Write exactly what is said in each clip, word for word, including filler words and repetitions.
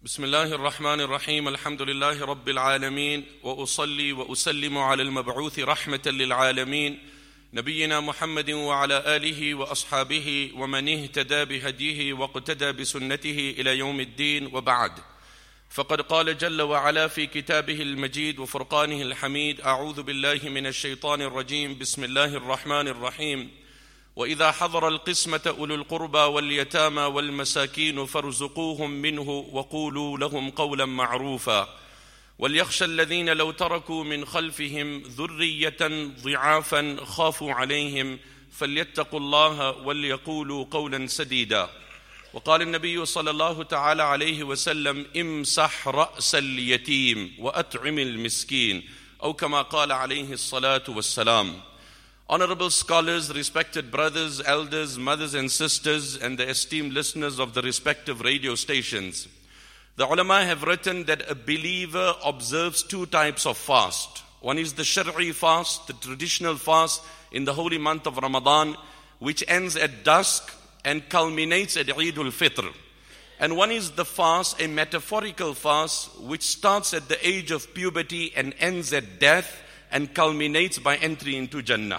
بسم الله الرحمن الرحيم الحمد لله رب العالمين وأصلي وأسلم على المبعوث رحمة للعالمين نبينا محمد وعلى آله وأصحابه ومن اهتدى بهديه واقتدى بسنته إلى يوم الدين وبعد. فقد قال جل وعلا في كتابه المجيد وفرقانه الحميد: أعوذ بالله من الشيطان الرجيم، بسم الله الرحمن الرحيم. وإذا حضر القسمة أولو القربى واليتامى والمساكين فارزقوهم منه وقولوا لهم قولا معروفا وليخشى الذين لو تركوا من خلفهم ذرية ضعافا خافوا عليهم فليتقوا الله وليقولوا قولا سديدا. وقال النبي صلى الله تعالى عليه وسلم: امسح رأس اليتيم وأطعم المسكين، أو كما قال عليه الصلاة والسلام. Honorable scholars, respected brothers, elders, mothers and sisters, and the esteemed listeners of the respective radio stations. The ulama have written that a believer observes two types of fast. One is the Shari'i fast, the traditional fast in the holy month of Ramadan, which ends at dusk and culminates at Eid al-Fitr. And one is the fast, a metaphorical fast, which starts at the age of puberty and ends at death and culminates by entry into Jannah.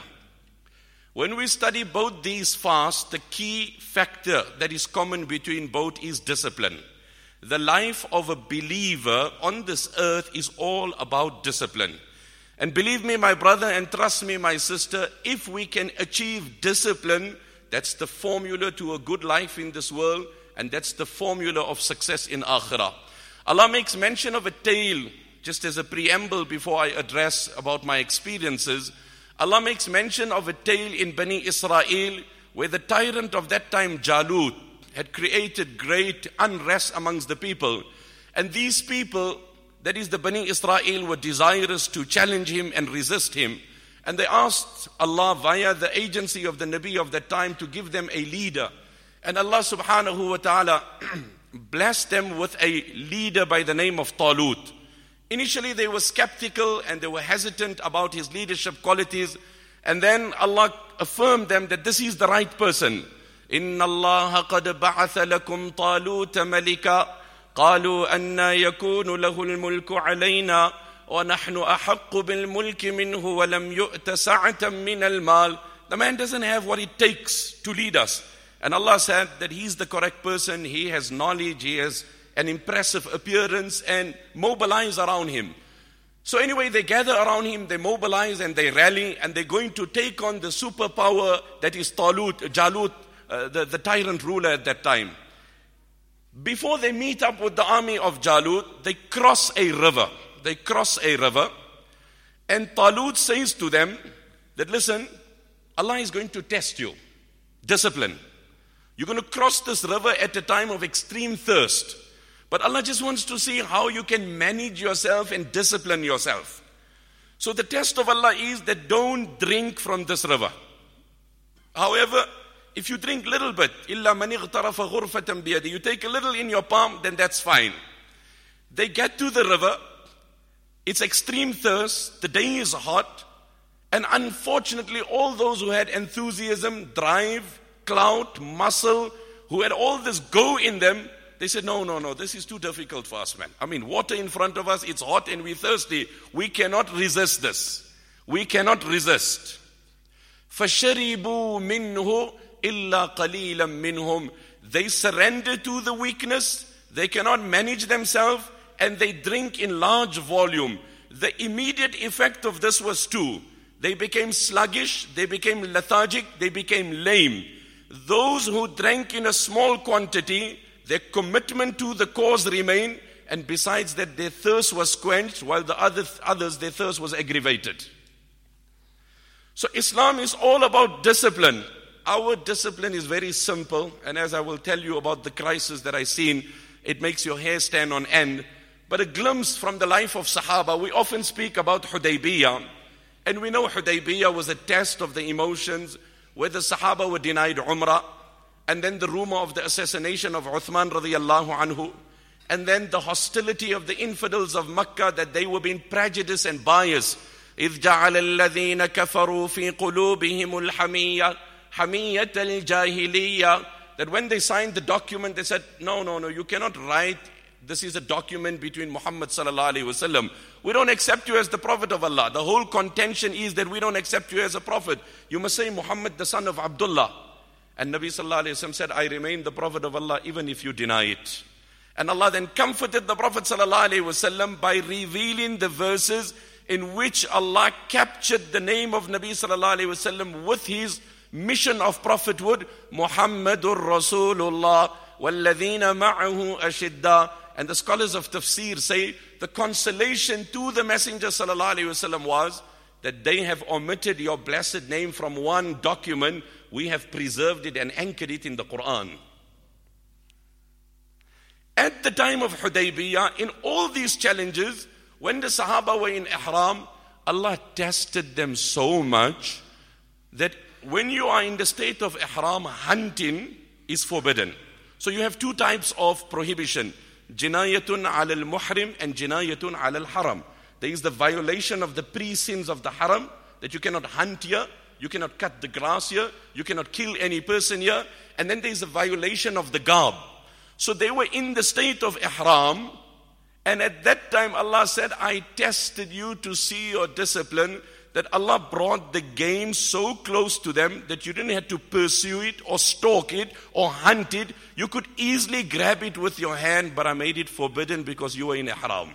When we study both these fasts, the key factor that is common between both is discipline. The life of a believer on this earth is all about discipline. And believe me, my brother, and trust me, my sister, if we can achieve discipline, that's the formula to a good life in this world, and that's the formula of success in Akhirah. Allah makes mention of a tale, just as a preamble before I address about my experiences. Allah makes mention of a tale in Bani Israel where the tyrant of that time, Jalut, had created great unrest amongst the people. And these people, that is the Bani Israel, were desirous to challenge him and resist him. And they asked Allah via the agency of the Nabi of that time to give them a leader. And Allah subhanahu wa ta'ala blessed them with a leader by the name of Talut. Initially they were skeptical and they were hesitant about his leadership qualities. And then Allah affirmed them that this is the right person. إِنَّ اللَّهَ قَدْ بَعَثَ لَكُمْ طَالُوتَ مَلِكًا قَالُوا أَنَّا يَكُونُ لَهُ الْمُلْكُ عَلَيْنَا وَنَحْنُ أَحَقُّ بِالْمُلْكِ مِنْهُ وَلَمْ يُؤْتَ سَعَةً مِنَ الْمَالِ. The man doesn't have what it takes to lead us. And Allah said that he's the correct person. He has knowledge, he has an impressive appearance, and mobilize around him. So anyway, they gather around him, they mobilize and they rally, and they're going to take on the superpower that is Talut, Jalut, uh, the, the tyrant ruler at that time. Before they meet up with the army of Jalut, they cross a river. They cross a river, and Talut says to them that, listen, Allah is going to test you. Discipline. You're going to cross this river at a time of extreme thirst. But Allah just wants to see how you can manage yourself and discipline yourself. So the test of Allah is that don't drink from this river. However, if you drink little bit, إِلَّا مَنِ اغْتَرَفَ غُرْفَةً بِيَدِهِ, you take a little in your palm, then that's fine. They get to the river, it's extreme thirst, the day is hot, and unfortunately all those who had enthusiasm, drive, clout, muscle, who had all this go in them, they said, no, no, no, this is too difficult for us, man. I mean, water in front of us, it's hot and we're thirsty. We cannot resist this. We cannot resist. فَشَرِبُوا مِنْهُ إِلَّا قَلِيلًا مِنْهُمْ. They surrender to the weakness. They cannot manage themselves, and they drink in large volume. The immediate effect of this was two. They became sluggish, they became lethargic, they became lame. Those who drank in a small quantity, their commitment to the cause remained, and besides that, their thirst was quenched, while the other, others, their thirst was aggravated. So Islam is all about discipline. Our discipline is very simple, and as I will tell you about the crisis that I seen, it makes your hair stand on end. But a glimpse from the life of Sahaba, we often speak about Hudaybiyah, and we know Hudaybiyah was a test of the emotions, where the Sahaba were denied Umrah, and then the rumor of the assassination of Uthman radiyallahu anhu, and then the hostility of the infidels of Makkah, that they were being prejudiced and biased. إِذْ جَعَلَ الَّذِينَ كَفَرُوا فِي قُلُوبِهِمُ الْحَمِيَّةَ حَمِيَّةَ الْجَاهِلِيَّةِ. That when they signed the document, they said, no, no, no, you cannot write this is a document between Muhammad sallallahu alaihi wasallam. We don't accept you as the Prophet of Allah. The whole contention is that we don't accept you as a Prophet. You must say Muhammad, the son of Abdullah. And Nabi sallallahu alaihi wasallam said, I remain the Prophet of Allah even if you deny it. And Allah then comforted the Prophet sallallahu alaihi wasallam by revealing the verses in which Allah captured the name of Nabi sallallahu alaihi wasallam with his mission of prophethood, Muhammadur Rasulullah walladhina ma'ahu ashidda. And the scholars of tafsir say the consolation to the Messenger sallallahu alaihi wasallam was that they have omitted your blessed name from one document. We have preserved it and anchored it in the Quran. At the time of Hudaybiyah, in all these challenges, when the Sahaba were in Ihram, Allah tested them so much that when you are in the state of Ihram, hunting is forbidden. So you have two types of prohibition. Jinayatun ala al-muhrim and jinayatun ala al-haram. There is the violation of the pre-sins of the haram, that you cannot hunt here, you cannot cut the grass here, you cannot kill any person here. And then there is a violation of the garb. So they were in the state of ihram, and at that time Allah said, I tested you to see your discipline, that Allah brought the game so close to them that you didn't have to pursue it or stalk it or hunt it. You could easily grab it with your hand, but I made it forbidden because you were in ihram.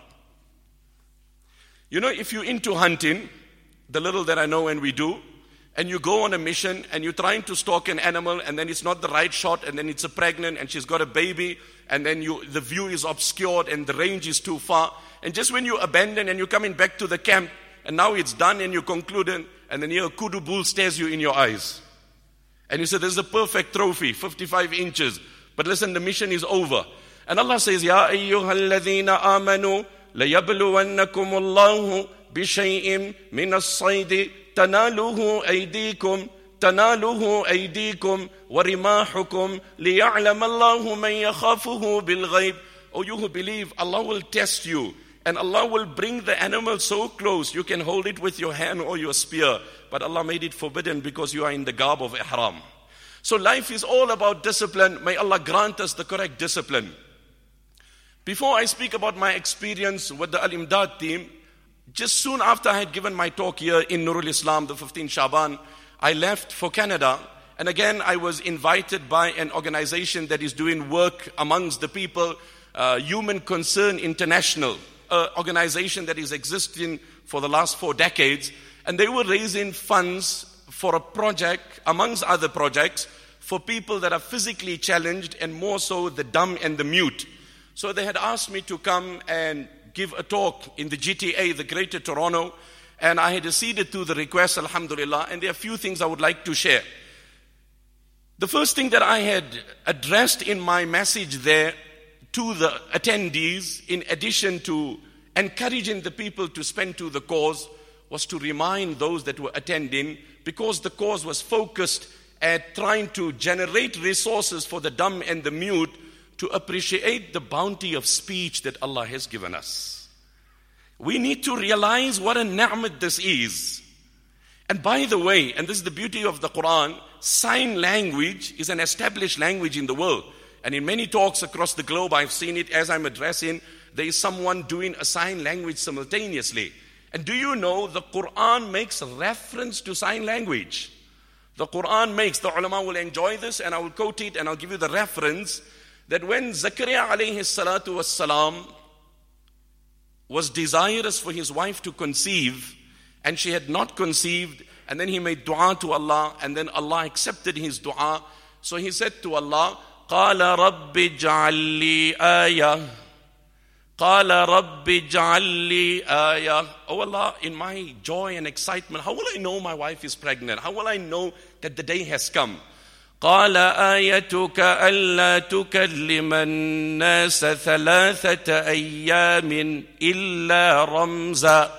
You know, if you're into hunting, the little that I know and we do, and you go on a mission and you're trying to stalk an animal and then it's not the right shot and then it's a pregnant and she's got a baby and then you the view is obscured and the range is too far. And just when you abandon and you're coming back to the camp and now it's done and you concluded, and then here a kudu bull stares you in your eyes. And you say, this is a perfect trophy, fifty-five inches. But listen, the mission is over. And Allah says, Ya ayyuhalladhina amanu layabluwannakum Allahu bishay'im minas saydi تناله أيديكم تناله أيديكم ورماحكم ليعلم الله من يخافه بالغيب. Oh, you who believe, Allah will test you and Allah will bring the animal so close you can hold it with your hand or your spear. But Allah made it forbidden because you are in the garb of ihram. So life is all about discipline. May Allah grant us the correct discipline. Before I speak about my experience with the Al-Imdad team, just soon after I had given my talk here in Nurul Islam, the fifteenth Shaban, I left for Canada. And again, I was invited by an organization that is doing work amongst the people, uh, Human Concern International, an organization that is existing for the last four decades. And they were raising funds for a project, amongst other projects, for people that are physically challenged and more so the dumb and the mute. So they had asked me to come and give a talk in the G T A, the Greater Toronto, and I had acceded to the request, alhamdulillah, and there are a few things I would like to share. The first thing that I had addressed in my message there to the attendees, in addition to encouraging the people to spend to the cause, was to remind those that were attending, because the cause was focused at trying to generate resources for the dumb and the mute, to appreciate the bounty of speech that Allah has given us. We need to realize what a ni'mat this is. And by the way, and this is the beauty of the Quran, sign language is an established language in the world. And in many talks across the globe, I've seen it as I'm addressing, there is someone doing a sign language simultaneously. And do you know the Quran makes reference to sign language? The Quran makes, the ulama will enjoy this and I will quote it and I'll give you the reference, that when Zakaria alayhi salatu was salam was desirous for his wife to conceive and she had not conceived, and then he made dua to Allah and then Allah accepted his dua. So he said to Allah, قَالَ رَبِّ اجْعَلْ لِي آيَةً قَالَ رَبِّ اجْعَلْ لِي آيَةً. Oh Allah, in my joy and excitement, how will I know my wife is pregnant? How will I know that the day has come? قال آيتك ألا تكلم الناس ثلاثة أيام إلا رمزا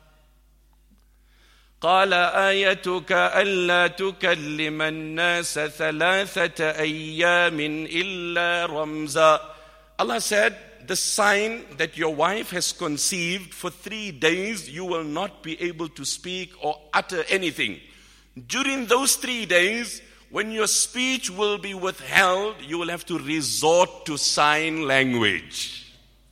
قال آيتك ألا تكلم الناس ثلاثة أيام إلا رمزا. Allah said, the sign that your wife has conceived, for three days you will not be able to speak or utter anything. During those three days, when your speech will be withheld, you will have to resort to sign language.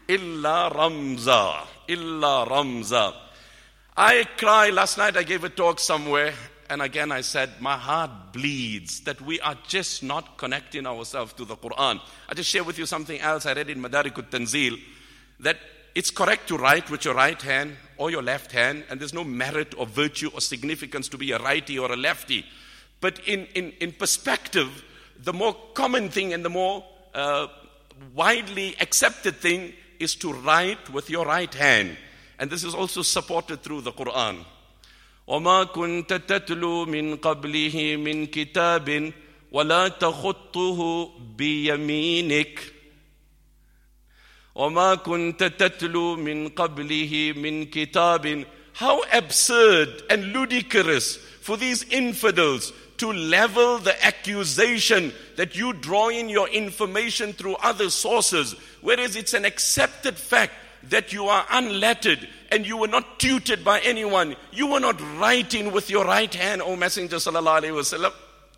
illa ramza, illa ramza. I cried last night. I gave a talk somewhere, and again I said, my heart bleeds that we are just not connecting ourselves to the Quran. I just share with you something else I read in Madarikut Tanzil, that it's correct to write with your right hand or your left hand, and there's no merit or virtue or significance to be a righty or a lefty. But in, in, in perspective, the more common thing and the more uh, widely accepted thing is to write with your right hand. And this is also supported through the Quran. وَمَا كُنْتَ تَتْلُو مِنْ قَبْلِهِ مِنْ كِتَابٍ وَلَا تَخُطُّهُ بِيَمِينِكَ وَمَا كُنْتَ تَتْلُو مِنْ قَبْلِهِ مِنْ كِتَابٍ. How absurd and ludicrous for these infidels to level the accusation that you draw in your information through other sources, whereas it's an accepted fact that you are unlettered and you were not tutored by anyone. You were not writing with your right hand, O Messenger sallallahu alaihi wasallam.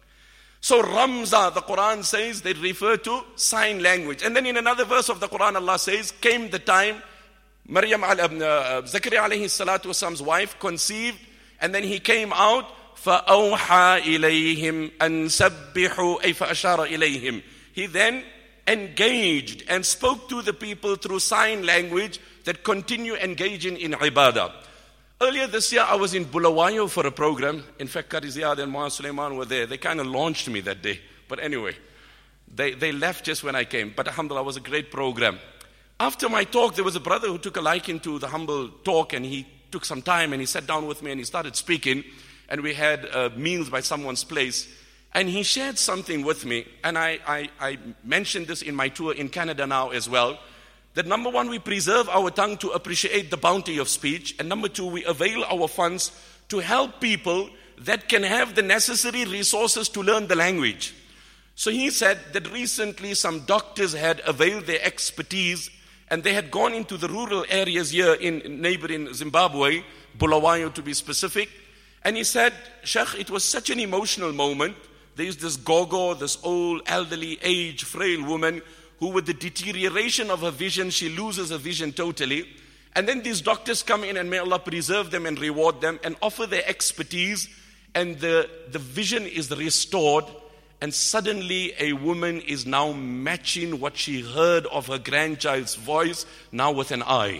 So Ramza, the Quran says, they refer to sign language. And then in another verse of the Quran, Allah says, came the time, Maryam, uh, Zakaria alayhi salatu wasalam's wife conceived, and then he came out, فَأَوْحَى إِلَيْهِمْ أَن سَبِّحُوا أَيْ فَأَشَارَ إِلَيْهِمْ. He then engaged and spoke to the people through sign language that continue engaging in ibadah. Earlier this year, I was in Bulawayo for a program. In fact, Qari Ziyad and Muhammad Sulaiman were there. They kind of launched me that day. But anyway, they, they left just when I came. But alhamdulillah, it was a great program. After my talk, there was a brother who took a liking to the humble talk, and he took some time and he sat down with me and he started speaking. And we had uh, meals by someone's place. And he shared something with me. And I, I, I mentioned this in my tour in Canada now as well. That number one, we preserve our tongue to appreciate the bounty of speech. And number two, we avail our funds to help people that can have the necessary resources to learn the language. So he said that recently some doctors had availed their expertise and they had gone into the rural areas here in neighboring Zimbabwe, Bulawayo to be specific. And he said, Sheikh, it was such an emotional moment. There's this gogo, this old, elderly, aged, frail woman who with the deterioration of her vision, she loses her vision totally. And then these doctors come in and may Allah preserve them and reward them and offer their expertise, and the, the vision is restored, and suddenly a woman is now matching what she heard of her grandchild's voice now with an eye.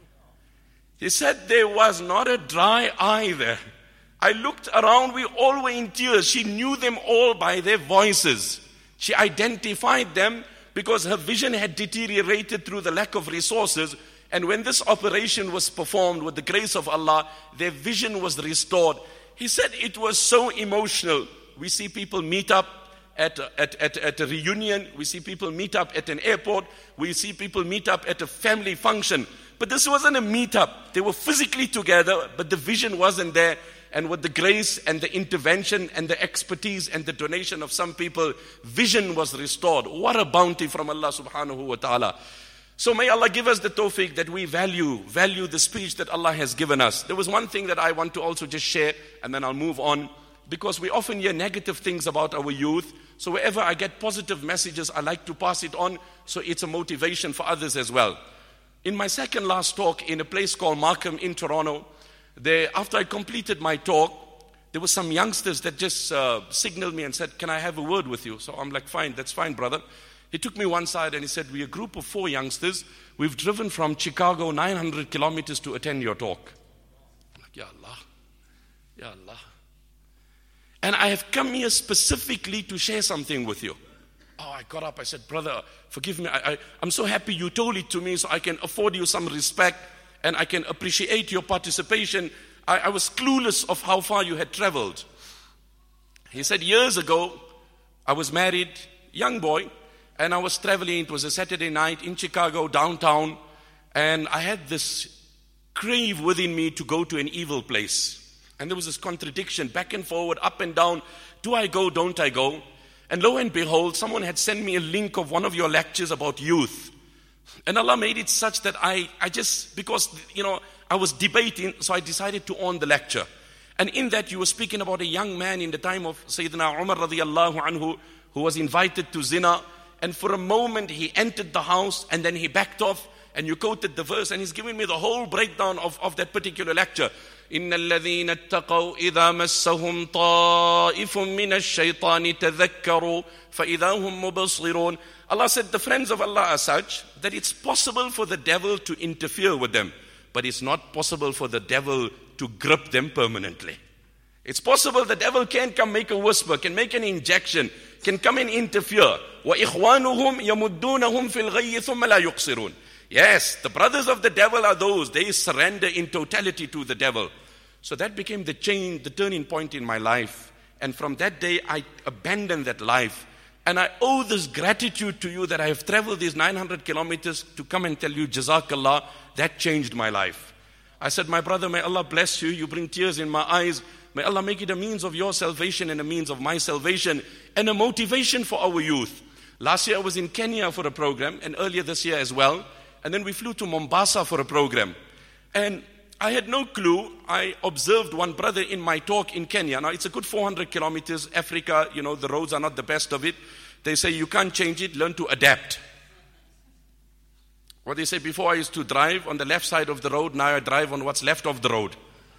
He said there was not a dry eye there. I looked around, we all were in tears. She knew them all by their voices. She identified them because her vision had deteriorated through the lack of resources. And when this operation was performed with the grace of Allah, their vision was restored. He said it was so emotional. We see people meet up at a, at, at, at a reunion. We see people meet up at an airport. We see people meet up at a family function. But this wasn't a meet-up. They were physically together, but the vision wasn't there. And with the grace and the intervention and the expertise and the donation of some people, vision was restored. What a bounty from Allah subhanahu wa ta'ala. So may Allah give us the tawfiq that we value, value the speech that Allah has given us. There was one thing that I want to also just share, and then I'll move on. Because we often hear negative things about our youth. So wherever I get positive messages, I like to pass it on. So it's a motivation for others as well. In my second last talk in a place called Markham in Toronto, There, after I completed my talk, there were some youngsters that just uh, signaled me and said, can I have a word with you? So I'm like, fine, that's fine, brother. He took me one side and he said, we're a group of four youngsters. We've driven from Chicago nine hundred kilometers to attend your talk. I'm like, Ya Allah, Ya Allah. And I have come here specifically to share something with you. Oh, I got up, I said, brother, forgive me. I, I, I'm so happy you told it to me so I can afford you some respect. And I can appreciate your participation. I, I was clueless of how far you had traveled. He said, years ago, I was married, young boy, and I was traveling. It was a Saturday night in Chicago, downtown, and I had this crave within me to go to an evil place. And there was this contradiction, back and forward, up and down. Do I go, don't I go? And lo and behold, someone had sent me a link of one of your lectures about youth. And Allah made it such that I, I just, because, you know, I was debating, so I decided to on the lecture. And in that you were speaking about a young man in the time of Sayyidina Umar radiallahu anhu, who was invited to zina. And for a moment he entered the house and then he backed off And you quoted the verse, and he's giving me the whole breakdown of, of that particular lecture. إِنَّ الَّذِينَ اتَّقَوْا إِذَا مَسَّهُمْ طَائِفٌ مِّنَ الشَّيْطَانِ تَذَكَّرُوا فَإِذَا هُمْ مُبَصِّرُونَ. Allah said the friends of Allah are such that it's possible for the devil to interfere with them, but it's not possible for the devil to grip them permanently. It's possible the devil can come make a whisper, can make an injection, can come and interfere. وَإِخْوَانُهُمْ يَمُدُّونَهُم فِي الْغَيِّ ثُمَّ لَا يُقْصِرُونَ. Yes, the brothers of the devil are those, they surrender in totality to the devil. So that became the change, the turning point in my life. And from that day, I abandoned that life. And I owe this gratitude to you that I have traveled these nine hundred kilometers to come and tell you, Jazakallah, that changed my life. I said, my brother, may Allah bless you. You bring tears in my eyes. May Allah make it a means of your salvation and a means of my salvation and a motivation for our youth. Last year I was in Kenya for a program, and earlier this year as well. And then we flew to Mombasa for a program. And I had no clue. I observed one brother in my talk in Kenya. Now it's a good four hundred kilometers. Africa, you know, the roads are not the best of it. They say you can't change it, learn to adapt. What they say, before I used to drive on the left side of the road, now I drive on what's left of the road.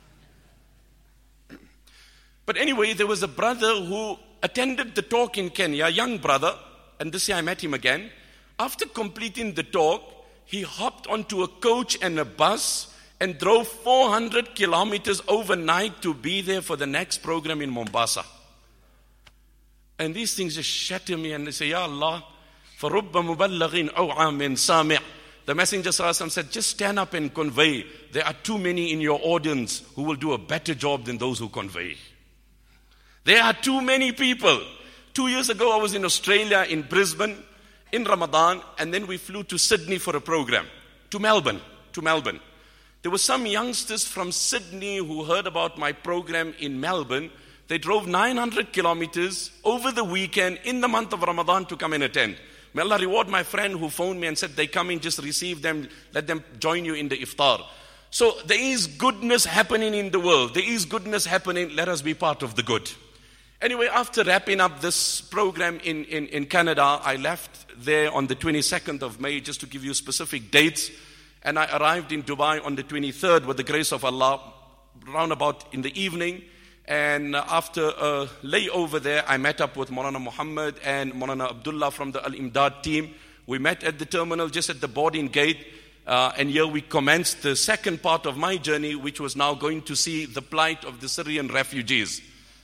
But anyway, there was a brother who attended the talk in Kenya, a young brother, and this year I met him again. After completing the talk, he hopped onto a coach and a bus and drove four hundred kilometers overnight to be there for the next program in Mombasa. And these things just shatter me, and they say, Ya Allah, فَرُبَّ مُبَلَّغٍ أَوْعَى مِنْ سَامِعٍ. The Messenger ﷺ said, just stand up and convey. There are too many in your audience who will do a better job than those who convey. There are too many people. Two years ago, I was in Australia, in Brisbane, in Ramadan, and then we flew to Sydney for a program, to Melbourne, to Melbourne. There were some youngsters from Sydney who heard about my program in Melbourne. They drove nine hundred kilometers over the weekend in the month of Ramadan to come and attend. May Allah reward my friend who phoned me and said, they come in, just receive them, let them join you in the iftar. So there is goodness happening in the world. There is goodness happening. Let us be part of the good. Anyway, after wrapping up this program in, in, in Canada, I left there on the twenty-second of May, just to give you specific dates. And I arrived in Dubai on the twenty-third with the grace of Allah, round about in the evening. And after a layover there, I met up with Maulana Muhammad and Maulana Abdullah from the Al-Imdad team. We met at the terminal, just at the boarding gate. Uh, and here we commenced the second part of my journey, which was now going to see the plight of the Syrian refugees.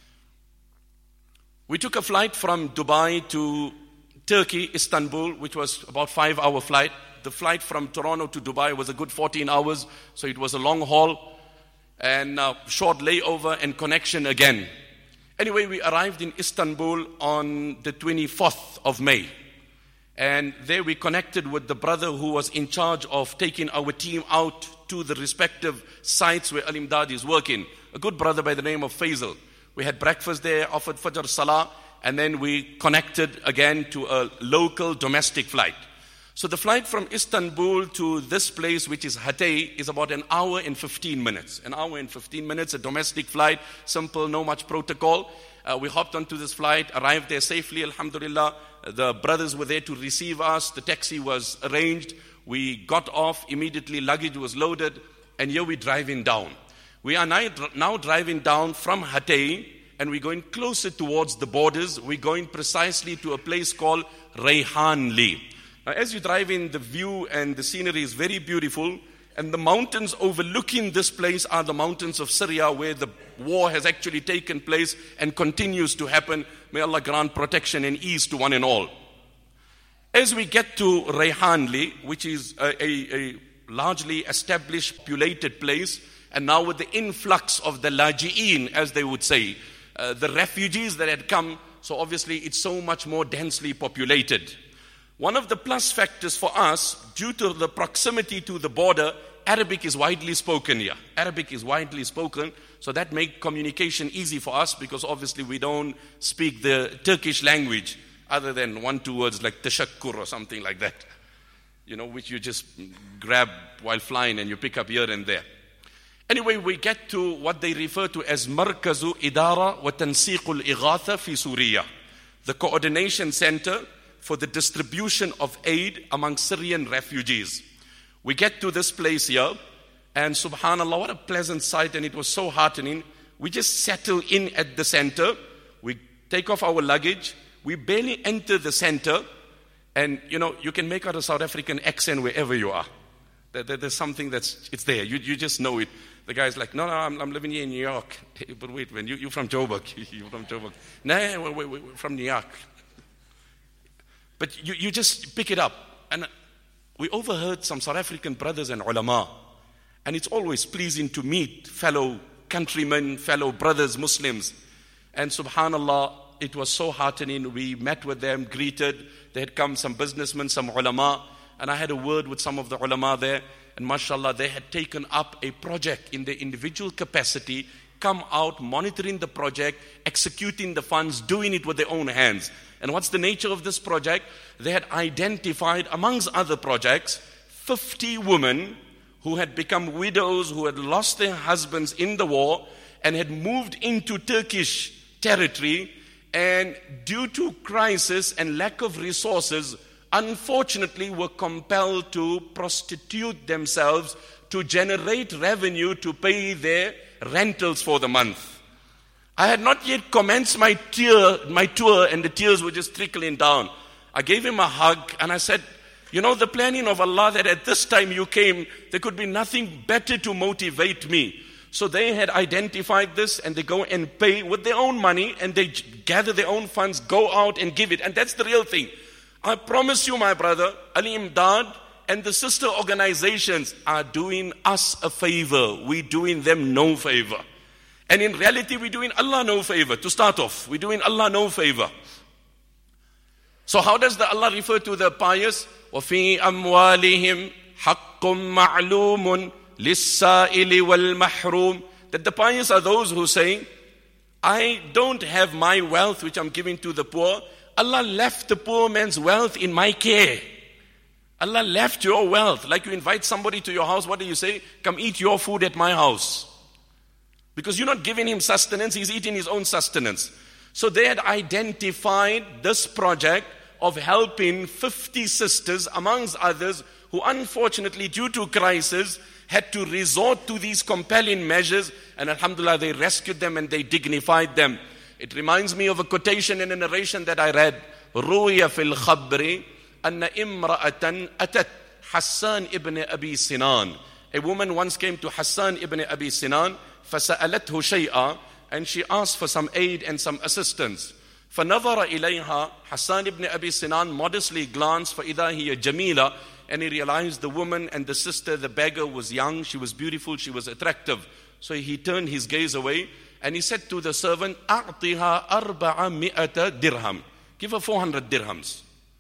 We took a flight from Dubai to Turkey, Istanbul, which was about five hour flight. The flight from Toronto to Dubai was a good fourteen hours, so it was a long haul and uh, short layover and connection again. Anyway, we arrived in Istanbul on the twenty-fourth of May. And there we connected with the brother who was in charge of taking our team out to the respective sites where Al-Imdad is working. A good brother by the name of Faisal. We had breakfast there, offered Fajr Salah, and then we connected again to a local domestic flight. So the flight from Istanbul to this place, which is Hatay, is about an hour and fifteen minutes. An hour and fifteen minutes, a domestic flight, simple, no much protocol. Uh, we hopped onto this flight, arrived there safely, alhamdulillah. The brothers were there to receive us. The taxi was arranged. We got off immediately, luggage was loaded, and here we're driving down. We are now driving down from Hatay, and we're going closer towards the borders. We're going precisely to a place called Rayhanli. Now, as you drive in, the view and the scenery is very beautiful, and the mountains overlooking this place are the mountains of Syria, where the war has actually taken place and continues to happen. May Allah grant protection and ease to one and all. As we get to Rayhanli, which is a, a, a largely established, populated place, and now with the influx of the laji'een, as they would say, uh, the refugees that had come, so obviously it's so much more densely populated. One of the plus factors for us, due to the proximity to the border, Arabic is widely spoken here. Arabic is widely spoken, so that made communication easy for us, because obviously we don't speak the Turkish language other than one, two words like tashakkur or something like that, you know, which you just grab while flying and you pick up here and there. Anyway, we get to what they refer to as Markazu Idara wa Tansiqul Ighatha fi Suriya, the coordination center for the distribution of aid among Syrian refugees. We get to this place here, and subhanAllah, what a pleasant sight, and it was so heartening. We just settle in at the center. We take off our luggage. We barely enter the center, and you know, you can make out a South African accent wherever you are. There, there, there's something that's, it's there. You, you just know it. The guy's like, no, no, I'm, I'm living here in New York. Hey, but wait, man, you, you're from Joburg. You're from Joburg. No, we're, we're, we're from New York. But you, you just pick it up. And we overheard some South African brothers and ulama. And it's always pleasing to meet fellow countrymen, fellow brothers, Muslims. And subhanAllah, it was so heartening. We met with them, greeted. There had come some businessmen, some ulama. And I had a word with some of the ulama there. And mashallah, they had taken up a project in their individual capacity, come out, monitoring the project, executing the funds, doing it with their own hands. And what's the nature of this project? They had identified, amongst other projects, fifty women who had become widows, who had lost their husbands in the war, and had moved into Turkish territory, and due to crisis and lack of resources, unfortunately were compelled to prostitute themselves to generate revenue to pay their rentals for the month. I had not yet commenced my tour, my tour and the tears were just trickling down. I gave him a hug and I said, you know, the planning of Allah that at this time you came, there could be nothing better to motivate me. So they had identified this and they go and pay with their own money and they gather their own funds, go out and give it. And that's the real thing. I promise you, my brother, Al-Imdad and the sister organizations are doing us a favor. We're doing them no favor. And in reality, we're doing Allah no favor. To start off, we're doing Allah no favor. So how does the Allah refer to the pious? وَفِي أَمْوَالِهِمْ حَقٌّ مَعْلُومٌ لِلسَّائِلِ وَالْمَحْرُومِ. That the pious are those who say, I don't have my wealth which I'm giving to the poor. Allah left the poor man's wealth in my care. Allah left your wealth. Like you invite somebody to your house, what do you say? Come eat your food at my house. Because you're not giving him sustenance, he's eating his own sustenance. So they had identified this project of helping fifty sisters, amongst others, who unfortunately due to crisis had to resort to these compelling measures, and alhamdulillah they rescued them and they dignified them. It reminds me of a quotation in a narration that I read. رُوِيَ فِي الْخَبْرِ أَنَّ إِمْرَأَةً أَتَتْ Hassan ibn Abi Sinan. A woman once came to Hassan ibn Abi Sinan, فَسَأَلَتْهُ شَيْئًا, and she asked for some aid and some assistance. فَنَظَرَ إِلَيْهَا, Hassan ibn Abi Sinan modestly glanced, فَإِذَا هِيَ جَمِيلًا, and he realized the woman and the sister, the beggar, was young, she was beautiful, she was attractive. So he turned his gaze away, and he said to the servant, أَعْطِهَا أَرْبَعَ مِئَةَ dirham. Give her four hundred dirhams.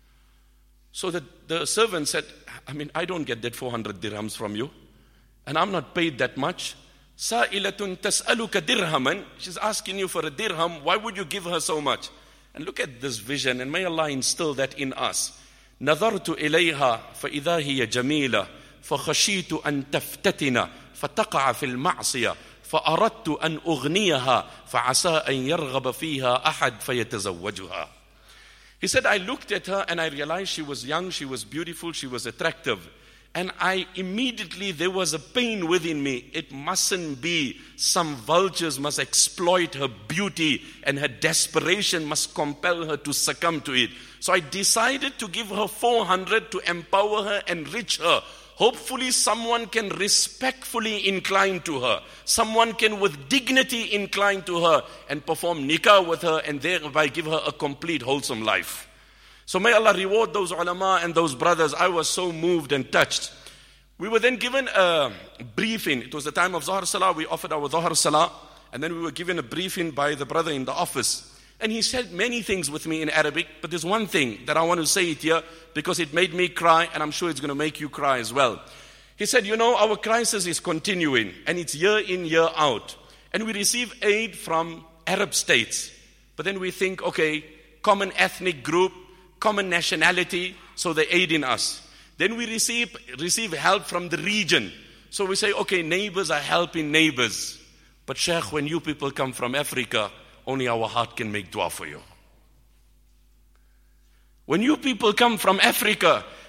So the, the servant said, I mean, I don't get that four hundred dirhams from you, and I'm not paid that much. سَائِلَةٌ تَسْأَلُكَ dirhaman. She's asking you for a dirham. Why would you give her so much? And look at this vision, and may Allah instill that in us. نَظَرْتُ إِلَيْهَا فَإِذَا هِيَ جَمِيلَةٌ فَخَشِيتُ أَن تَفْتَتِنَ فَتَقَعَ فِي الْمَعْصِيَةِ فَأَرَدْتُ أَنْ أُغْنِيَهَا فَعَسَىٰ أَنْ يَرْغَبَ فِيهَا أَحَدٌ فَيَتَزَوَّجُهَا. He said, I looked at her and I realized she was young, she was beautiful, she was attractive. And I immediately, there was a pain within me. It mustn't be some vultures must exploit her beauty and her desperation must compel her to succumb to it. So I decided to give her four hundred to empower her, enrich her. Hopefully someone can respectfully incline to her. Someone can with dignity incline to her and perform nikah with her and thereby give her a complete wholesome life. So may Allah reward those ulama and those brothers. I was so moved and touched. We were then given a briefing. It was the time of Zuhr Salah. We offered our Zuhr Salah. And then we were given a briefing by the brother in the office. And he said many things with me in Arabic. But there's one thing that I want to say it here because it made me cry. And I'm sure it's going to make you cry as well. He said, you know, our crisis is continuing. And it's year in, year out. And we receive aid from Arab states. But then we think, okay, common ethnic group, common nationality, so they aid in us. Then we receive receive help from the region. So we say, okay, neighbors are helping neighbors. But Sheikh, when you people come from Africa, only our heart can make dua for you. When you people come from Africa,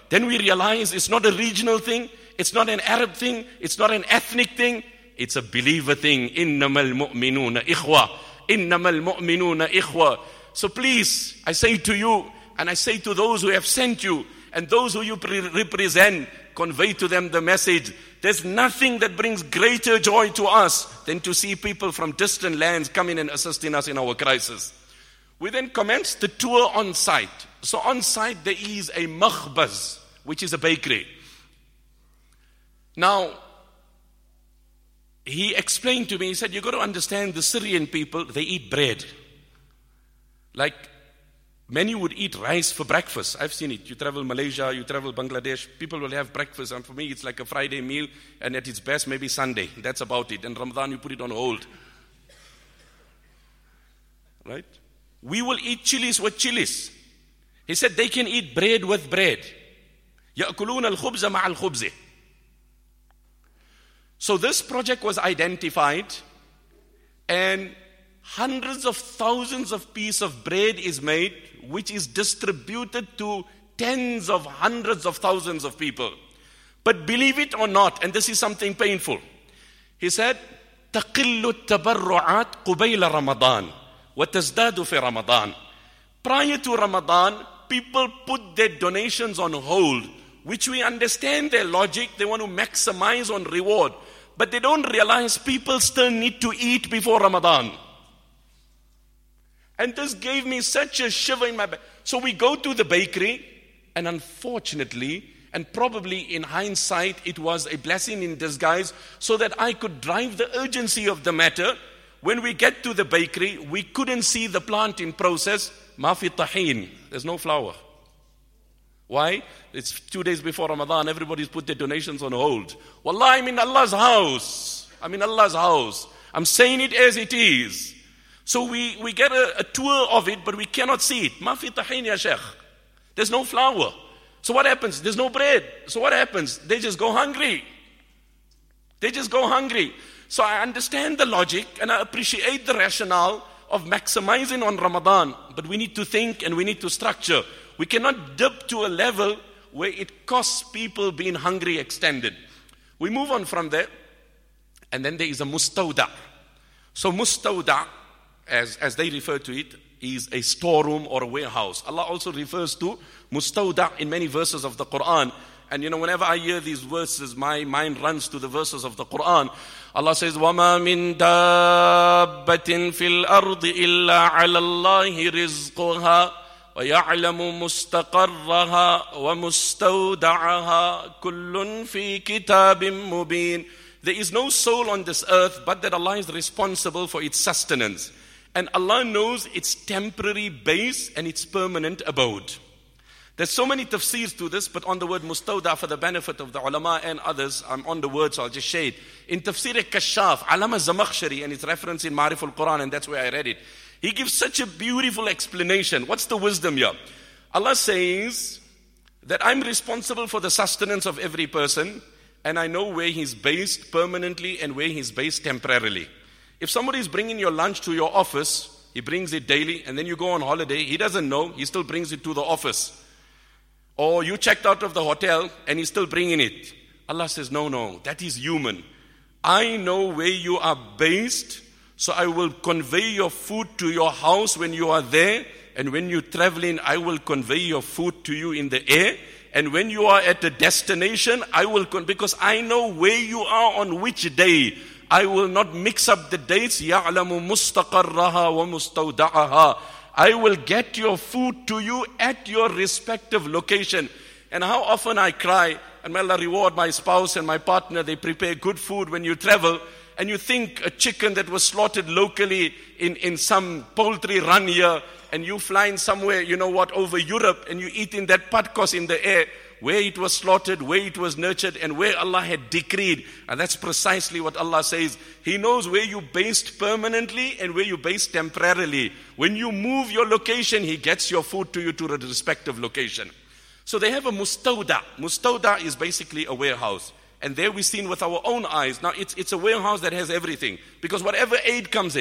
Then we realize it's not a regional thing, it's not an Arab thing, it's not an ethnic thing, it's a believer thing. Innamal mu'minuna ikhwa. Innamal mu'minuna ikhwa. So please, I say to you, and I say to those who have sent you, and those who you pre- represent, convey to them the message. There's nothing that brings greater joy to us than to see people from distant lands coming and assisting us in our crisis. We then commenced the tour on site. So on site there is a makhbaz, which is a bakery. Now, he explained to me, he said, you got to understand the Syrian people, they eat bread. Like, many would eat rice for breakfast. I've seen it. You travel Malaysia, you travel Bangladesh, people will have breakfast. And for me, it's like a Friday meal. And at its best, maybe Sunday. That's about it. And Ramadan, you put it on hold. Right? We will eat chilies with chilies. He said they can eat bread with bread. يَأْكُلُونَ الْخُبْزَ مَعَ الْخُبْزِ. So this project was identified, and hundreds of thousands of pieces of bread is made, which is distributed to tens of hundreds of thousands of people. But believe it or not, and this is something painful, he said, تَقِلُّ التَّبَرُّعَاتِ قُبَيْلَ رَمَضَانِ وَتَزْدَادُ فِي رَمَضَانِ. Prior to Ramadan, people put their donations on hold, which we understand their logic. They want to maximize on reward. But they don't realize people still need to eat before Ramadan. And this gave me such a shiver in my back. So we go to the bakery, and unfortunately, and probably in hindsight, it was a blessing in disguise, so that I could drive the urgency of the matter. When we get to the bakery, we couldn't see the plant in process. Ma fi tahin. There's no flour. Why? It's two days before Ramadan. Everybody's put their donations on hold. Wallah, I'm in Allah's house. I'm in Allah's house. I'm saying it as it is. So we, we get a, a tour of it, but we cannot see it. Ma fi tahin ya sheikh. There's no flour. So what happens? There's no bread. So what happens? They just go hungry. They just go hungry. So I understand the logic and I appreciate the rationale of maximizing on Ramadan. But we need to think and we need to structure. We cannot dip to a level where it costs people being hungry extended. We move on from there. And then there is a mustawda. So mustawda, as, as they refer to it, is a storeroom or a warehouse. Allah also refers to mustawda in many verses of the Quran. And you know, whenever I hear these verses, my mind runs to the verses of the Quran. Allah says, وَمَا مِن دَابَّةٍ فِي الْأَرْضِ إِلَّا عَلَى اللَّهِ رِزْقُهَا وَيَعْلَمُ مُسْتَقَرَّهَا وَمُسْتَوْدَعَهَا كُلٌّ فِي كِتَابٍ مُبِينٍ. There is no soul on this earth but that Allah is responsible for its sustenance. And Allah knows its temporary base and its permanent abode. There's so many tafsirs to this, but on the word mustawda for the benefit of the ulama and others, I'm on the word, so I'll just share it. In Tafsir al-Kashaf, Alama Zamakhshari, and it's referenced in Ma'arif al-Quran, and that's where I read it. He gives such a beautiful explanation. What's the wisdom here? Allah says that I'm responsible for the sustenance of every person, and I know where he's based permanently and where he's based temporarily. If somebody is bringing your lunch to your office, he brings it daily, and then you go on holiday, he doesn't know, he still brings it to the office. Or you checked out of the hotel and he's still bringing it. Allah says, no, no, that is human. I know where you are based, so I will convey your food to your house when you are there. And when you travel in, I will convey your food to you in the air. And when you are at the destination, I will, con- because I know where you are on which day. I will not mix up the dates. يَعْلَمُ مُسْتَقَرَّهَا وَمُسْتَوْدَعَهَا. I will get your food to you at your respective location. And how often I cry, and may Allah reward my spouse and my partner, they prepare good food when you travel, and you think a chicken that was slaughtered locally in, in some poultry run here, and you flying somewhere, you know what, over Europe, and you eating that patkos in the air, where it was slaughtered, where it was nurtured, and where Allah had decreed. And that's precisely what Allah says. He knows where you based permanently and where you based temporarily. When you move your location, He gets your food to you to the respective location. So they have a mustawda. Mustawda is basically a warehouse. And there we've seen with our own eyes. Now it's, it's a warehouse that has everything. Because whatever aid comes in,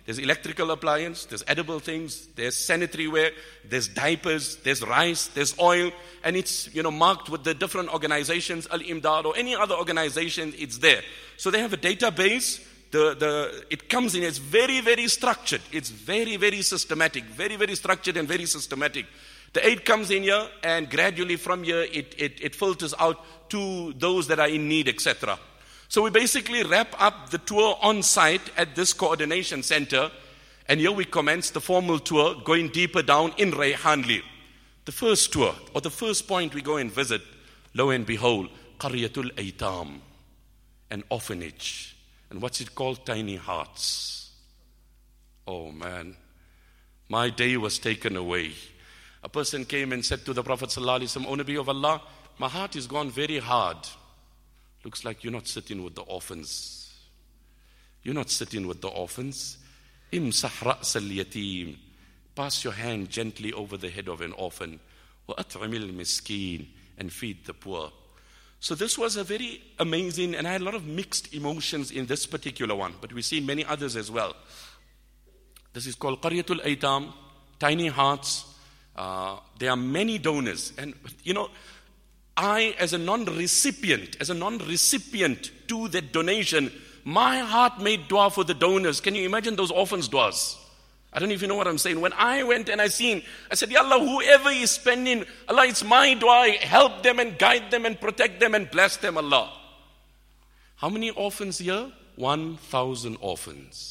There's electrical appliance, there's edible things, there's sanitary ware, there's diapers, there's rice, there's oil, and it's, you know, marked with the different organizations, Al-Imdad or any other organization, it's there. So they have a database. The, the, it comes in, it's very, very structured. It's very, very systematic, very, very structured and very systematic. The aid comes in here, and gradually from here, it, it, it filters out to those that are in need, et cetera. So we basically wrap up the tour on site at this coordination center, and here we commence the formal tour, going deeper down in Rayhanli. The first tour, or the first point we go and visit, lo and behold, Qaryatul Aitam, an orphanage. And what's it called? Tiny Hearts. Oh man, my day was taken away. A person came and said to the Prophet ﷺ, O Nabi of Allah, my heart is gone very hard. Looks like you're not sitting with the orphans. You're not sitting with the orphans. Imsah ra's al-yatim. Pass your hand gently over the head of an orphan. وَأَطْعِمِ الْمِسْكِينَ. And feed the poor. So this was a very amazing, and I had a lot of mixed emotions in this particular one, but we see many others as well. This is called Qaryatul Aitam, Tiny Hearts. Uh, there are many donors, and you know, I, as a non-recipient, as a non-recipient to that donation, my heart made dua for the donors. Can you imagine those orphans' duas? I don't know if you know what I'm saying. When I went and I seen, I said, Ya Allah, whoever is spending, Allah, it's my dua, help them and guide them and protect them and bless them, Allah. How many orphans here? One thousand orphans.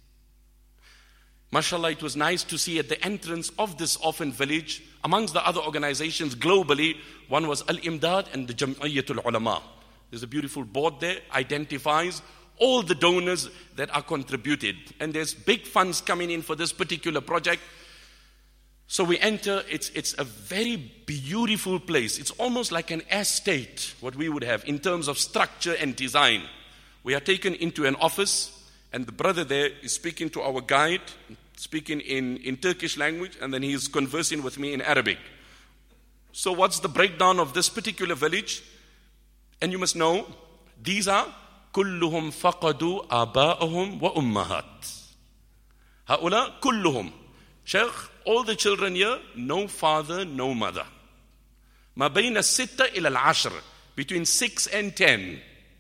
MashaAllah, it was nice to see at the entrance of this orphan village, amongst the other organizations globally, one was Al-Imdad and the Jam'iyyatul Ulama. There's a beautiful board there, identifies all the donors that are contributed. And there's big funds coming in for this particular project. So we enter, it's, it's a very beautiful place. It's almost like an estate, what we would have in terms of structure and design. We are taken into an office, and the brother there is speaking to our guide, speaking in, in Turkish language, and then he is conversing with me in Arabic. So what's the breakdown of this particular village? And you must know, these are كلهم فقدوا آباءهم وأمهات. هؤلاء كلهم. Sheikh, all the children here, no father, no mother. ما بين الستة إلى العشر, between six and ten.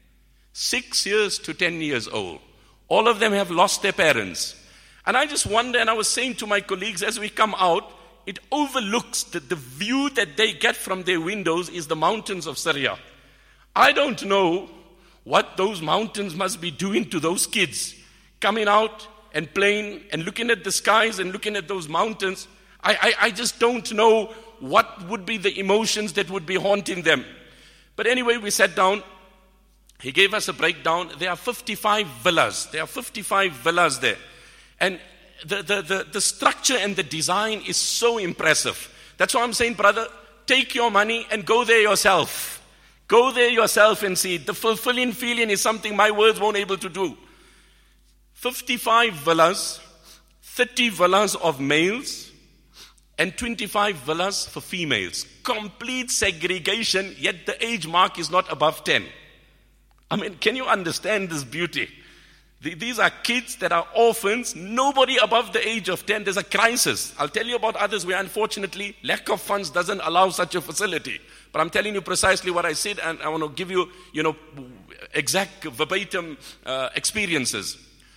Six years to ten years old. All of them have lost their parents. And I just wonder, and I was saying to my colleagues as we come out, it overlooks that the view that they get from their windows is the mountains of Syria. I don't know what those mountains must be doing to those kids. Coming out and playing and looking at the skies and looking at those mountains. I, I, I just don't know what would be the emotions that would be haunting them. But anyway, we sat down. He gave us a breakdown. There are fifty-five villas. There are fifty-five villas there. And the, the, the, the structure and the design is so impressive. That's why I'm saying, brother, take your money and go there yourself. Go there yourself and see. The fulfilling feeling is something my words won't able to do. fifty-five villas, thirty villas of males, and twenty-five villas for females. Complete segregation, yet the age mark is not above ten. I mean, can you understand this beauty? These are kids that are orphans, nobody above the age of ten. There's a crisis. I'll tell you about others where unfortunately lack of funds doesn't allow such a facility. But I'm telling you precisely what I said, and I want to give you, you know, exact verbatim uh, experiences.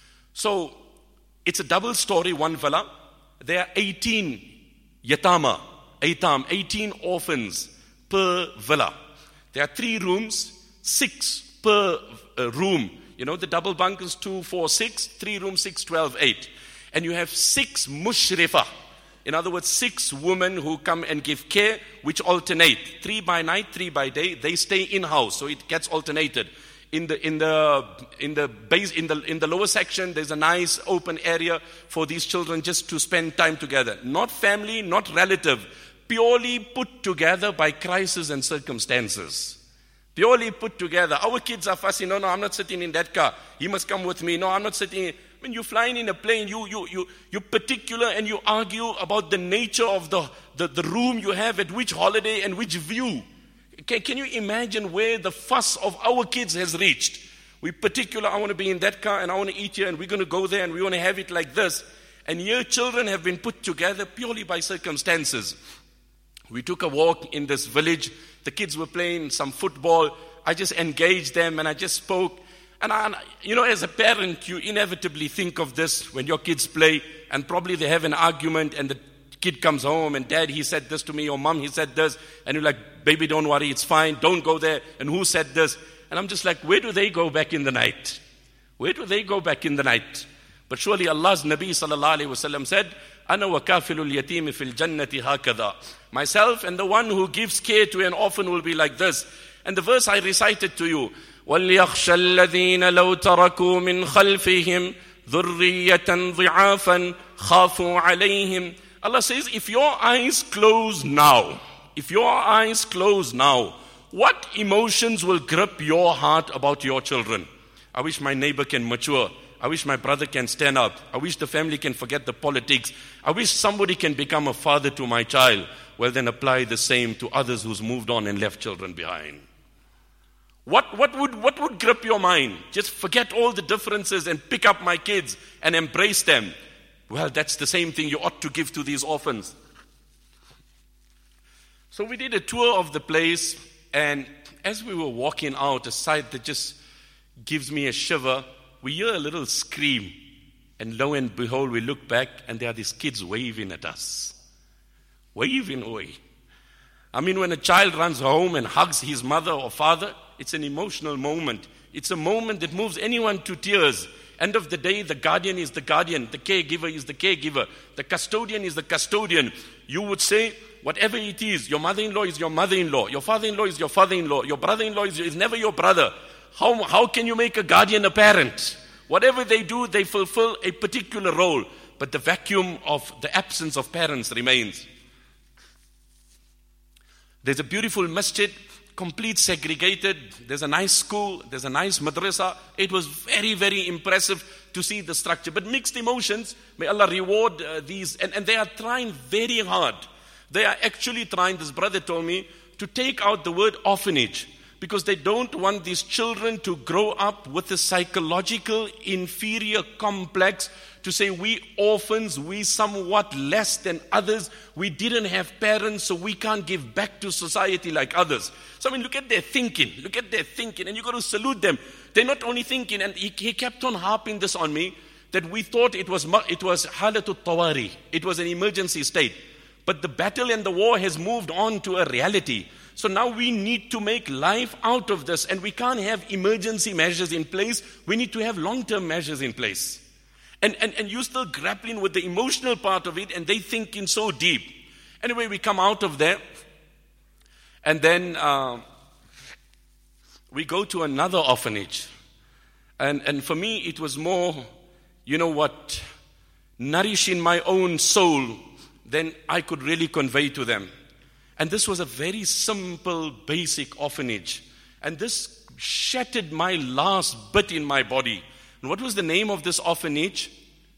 So it's a double story, one villa. There are eighteen yatama, aitam, eighteen orphans per villa. There are three rooms, six per uh, room. You know, the double bunk is two, four, six, three rooms, six, twelve, eight. And you have six mushrifa. In other words, six women who come and give care, which alternate. Three by night, three by day. They stay in-house, so it gets alternated. In the in the in the base in the in the lower section, there's a nice open area for these children just to spend time together. Not family, not relative, purely put together by crisis and circumstances. Purely put together. Our kids are fussy. No, no, I'm not sitting in that car. He must come with me. No, I'm not sitting. When you're flying in a plane, you you you you're particular and you argue about the nature of the, the, the room you have at which holiday and which view. Can, can you imagine where the fuss of our kids has reached? We're particular, I want to be in that car and I want to eat here and we're going to go there and we want to have it like this. And here children have been put together purely by circumstances. We took a walk in this village. The kids were playing some football. I just engaged them and I just spoke. And, I, you know, as a parent, you inevitably think of this when your kids play and probably they have an argument and the kid comes home and dad, he said this to me, or mom, he said this. And you're like, baby, don't worry, it's fine. Don't go there. And who said this? And I'm just like, where do they go back in the night? Where do they go back in the night? But surely Allah's Nabi sallallahu alayhi wa sallam said, Ana wa kafilul yatimi fil jannati hakada. Myself and the one who gives care to an orphan will be like this. And the verse I recited to you, وَلْيَخْشَى الَّذِينَ لَوْ تَرَكُوا مِنْ خَلْفِهِمْ ذُرِّيَّةً ضِعَافًا خَافُوا عَلَيْهِمْ. Allah says, if your eyes close now, if your eyes close now, what emotions will grip your heart about your children? I wish my neighbor can mature. I wish my brother can stand up. I wish the family can forget the politics. I wish somebody can become a father to my child. Well, then apply the same to others who's moved on and left children behind. What, what would, what would grip your mind? Just forget all the differences and pick up my kids and embrace them. Well, that's the same thing you ought to give to these orphans. So we did a tour of the place, and as we were walking out, a sight that just gives me a shiver, we hear a little scream. And lo and behold, we look back and there are these kids waving at us. Waving away. I mean, when a child runs home and hugs his mother or father, it's an emotional moment. It's a moment that moves anyone to tears. End of the day, the guardian is the guardian. The caregiver is the caregiver. The custodian is the custodian. You would say, whatever it is, your mother-in-law is your mother-in-law. Your father-in-law is your father-in-law. Your brother-in-law is, is never your brother. How, how can you make a guardian a parent? Whatever they do, they fulfill a particular role. But the vacuum of the absence of parents remains. There's a beautiful masjid, complete segregated. There's a nice school. There's a nice madrasa. It was very, very impressive to see the structure. But mixed emotions, may Allah reward uh, these. And, and they are trying very hard. They are actually trying, this brother told me, to take out the word orphanage. Because they don't want these children to grow up with a psychological inferior complex to say we orphans, we somewhat less than others. We didn't have parents, so we can't give back to society like others. So I mean, look at their thinking. Look at their thinking. And you've got to salute them. They're not only thinking, and he, he kept on harping this on me, that we thought it was it was halatul tawari. It was an emergency state. But the battle and the war has moved on to a reality. So now we need to make life out of this, and we can't have emergency measures in place. We need to have long-term measures in place. And, and, and you're still grappling with the emotional part of it, and they thinking so deep. Anyway, we come out of there, and then uh, we go to another orphanage. And, and for me, it was more, you know what, nourishing my own soul than I could really convey to them. And this was a very simple, basic orphanage. And this shattered my last bit in my body. And what was the name of this orphanage?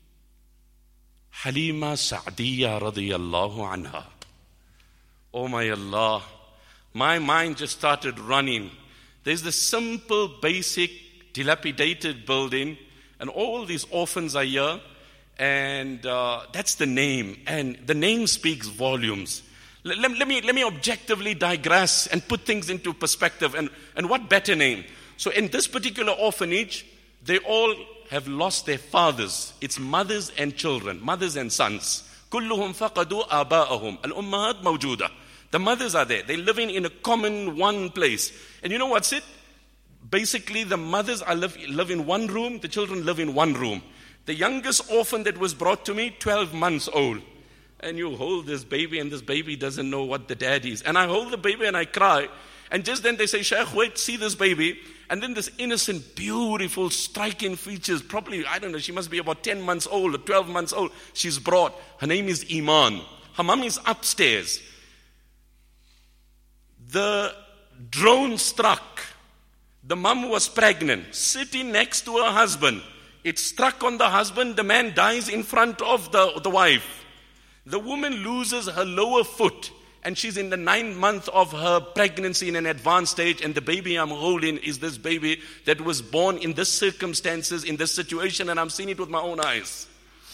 Halima Sa'diyya radiyallahu anha. Oh my Allah. My mind just started running. There's this simple, basic, dilapidated building. And all these orphans are here. And uh, that's the name. And the name speaks volumes. Let, let, me, let me objectively digress and put things into perspective. And, and what better name? So in this particular orphanage, they all have lost their fathers. It's mothers and children, mothers and sons. كلهم فقدوا آباءهم. الأمهات موجودة. The mothers are there. They're living in a common one place. And you know what's it? Basically, the mothers are live, live in one room. The children live in one room. The youngest orphan that was brought to me, twelve months old. And you hold this baby, and this baby doesn't know what the dad is. And I hold the baby and I cry. And just then they say, Shaykh, wait, see this baby. And then this innocent, beautiful, striking features, probably, I don't know, she must be about ten months old or twelve months old. She's brought. Her name is Iman. Her mom is upstairs. The drone struck. The mom was pregnant, sitting next to her husband. It struck on the husband. The man dies in front of the, the wife. The woman loses her lower foot and she's in the ninth month of her pregnancy in an advanced stage, and the baby I'm holding is this baby that was born in this circumstances, in this situation, and I'm seeing it with my own eyes.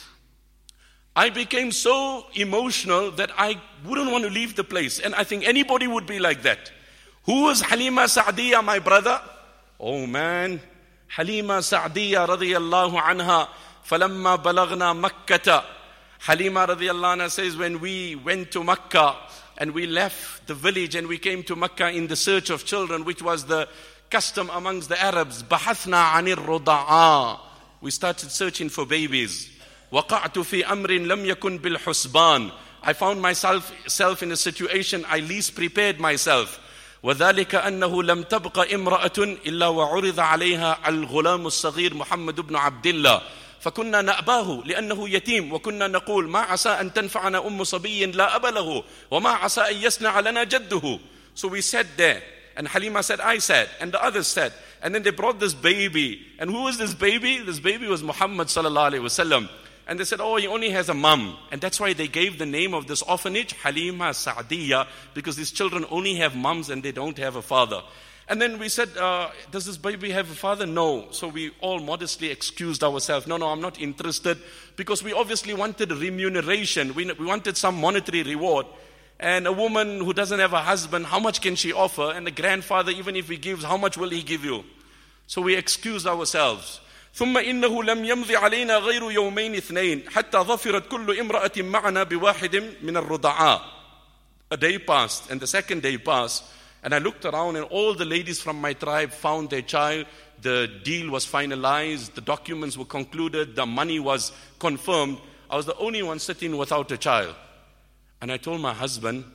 I became so emotional that I wouldn't want to leave the place, and I think anybody would be like that. Who is Halima Sa'diyah, my brother? Oh man, Halima Sa'diyah radiyallahu anha, falamma balagna Makkata. Halima radiyallahu anha says, when we went to Makkah and we left the village and we came to Makkah in the search of children, which was the custom amongst the Arabs, bahathna anir ruda'a. We started searching for babies. وقعت في أمر لم يكن بالحسبان. I found myself self in a situation I least prepared myself. وذلك أنه لم تبقى امرأة إلا وعرض عليها الغلام الصغير محمد بن عبد الله. فكنا نأباه لأنه يتيم وكنا نقول ما عسى أن تنفعنا أم صبي لا أب له وما عسى أن يصنع لنا جده. So we sat there, and Halima said, I sat, and the others sat, and then they brought this baby. And who was this baby? This baby was Muhammad sallallahu alaihi wasallam. And they said, oh, he only has a mum. And that's why they gave the name of this orphanage Halima Sa'diyah, because these children only have mums and they don't have a father. And then we said, uh, does this baby have a father? No. So we all modestly excused ourselves. No, no, I'm not interested, because we obviously wanted remuneration. We, we wanted some monetary reward. And a woman who doesn't have a husband, how much can she offer? And the grandfather, even if he gives, how much will he give you? So we excused ourselves. ثم إنه لم يمض علينا غير يومين اثنين حتى ظفرت كل امرأة معنا بواحد من الرضعاء. A day passed, and the second day passed, and I looked around, and all the ladies from my tribe found their child. The deal was finalized, the documents were concluded, the money was confirmed. I was the only one sitting without a child. And I told my husband,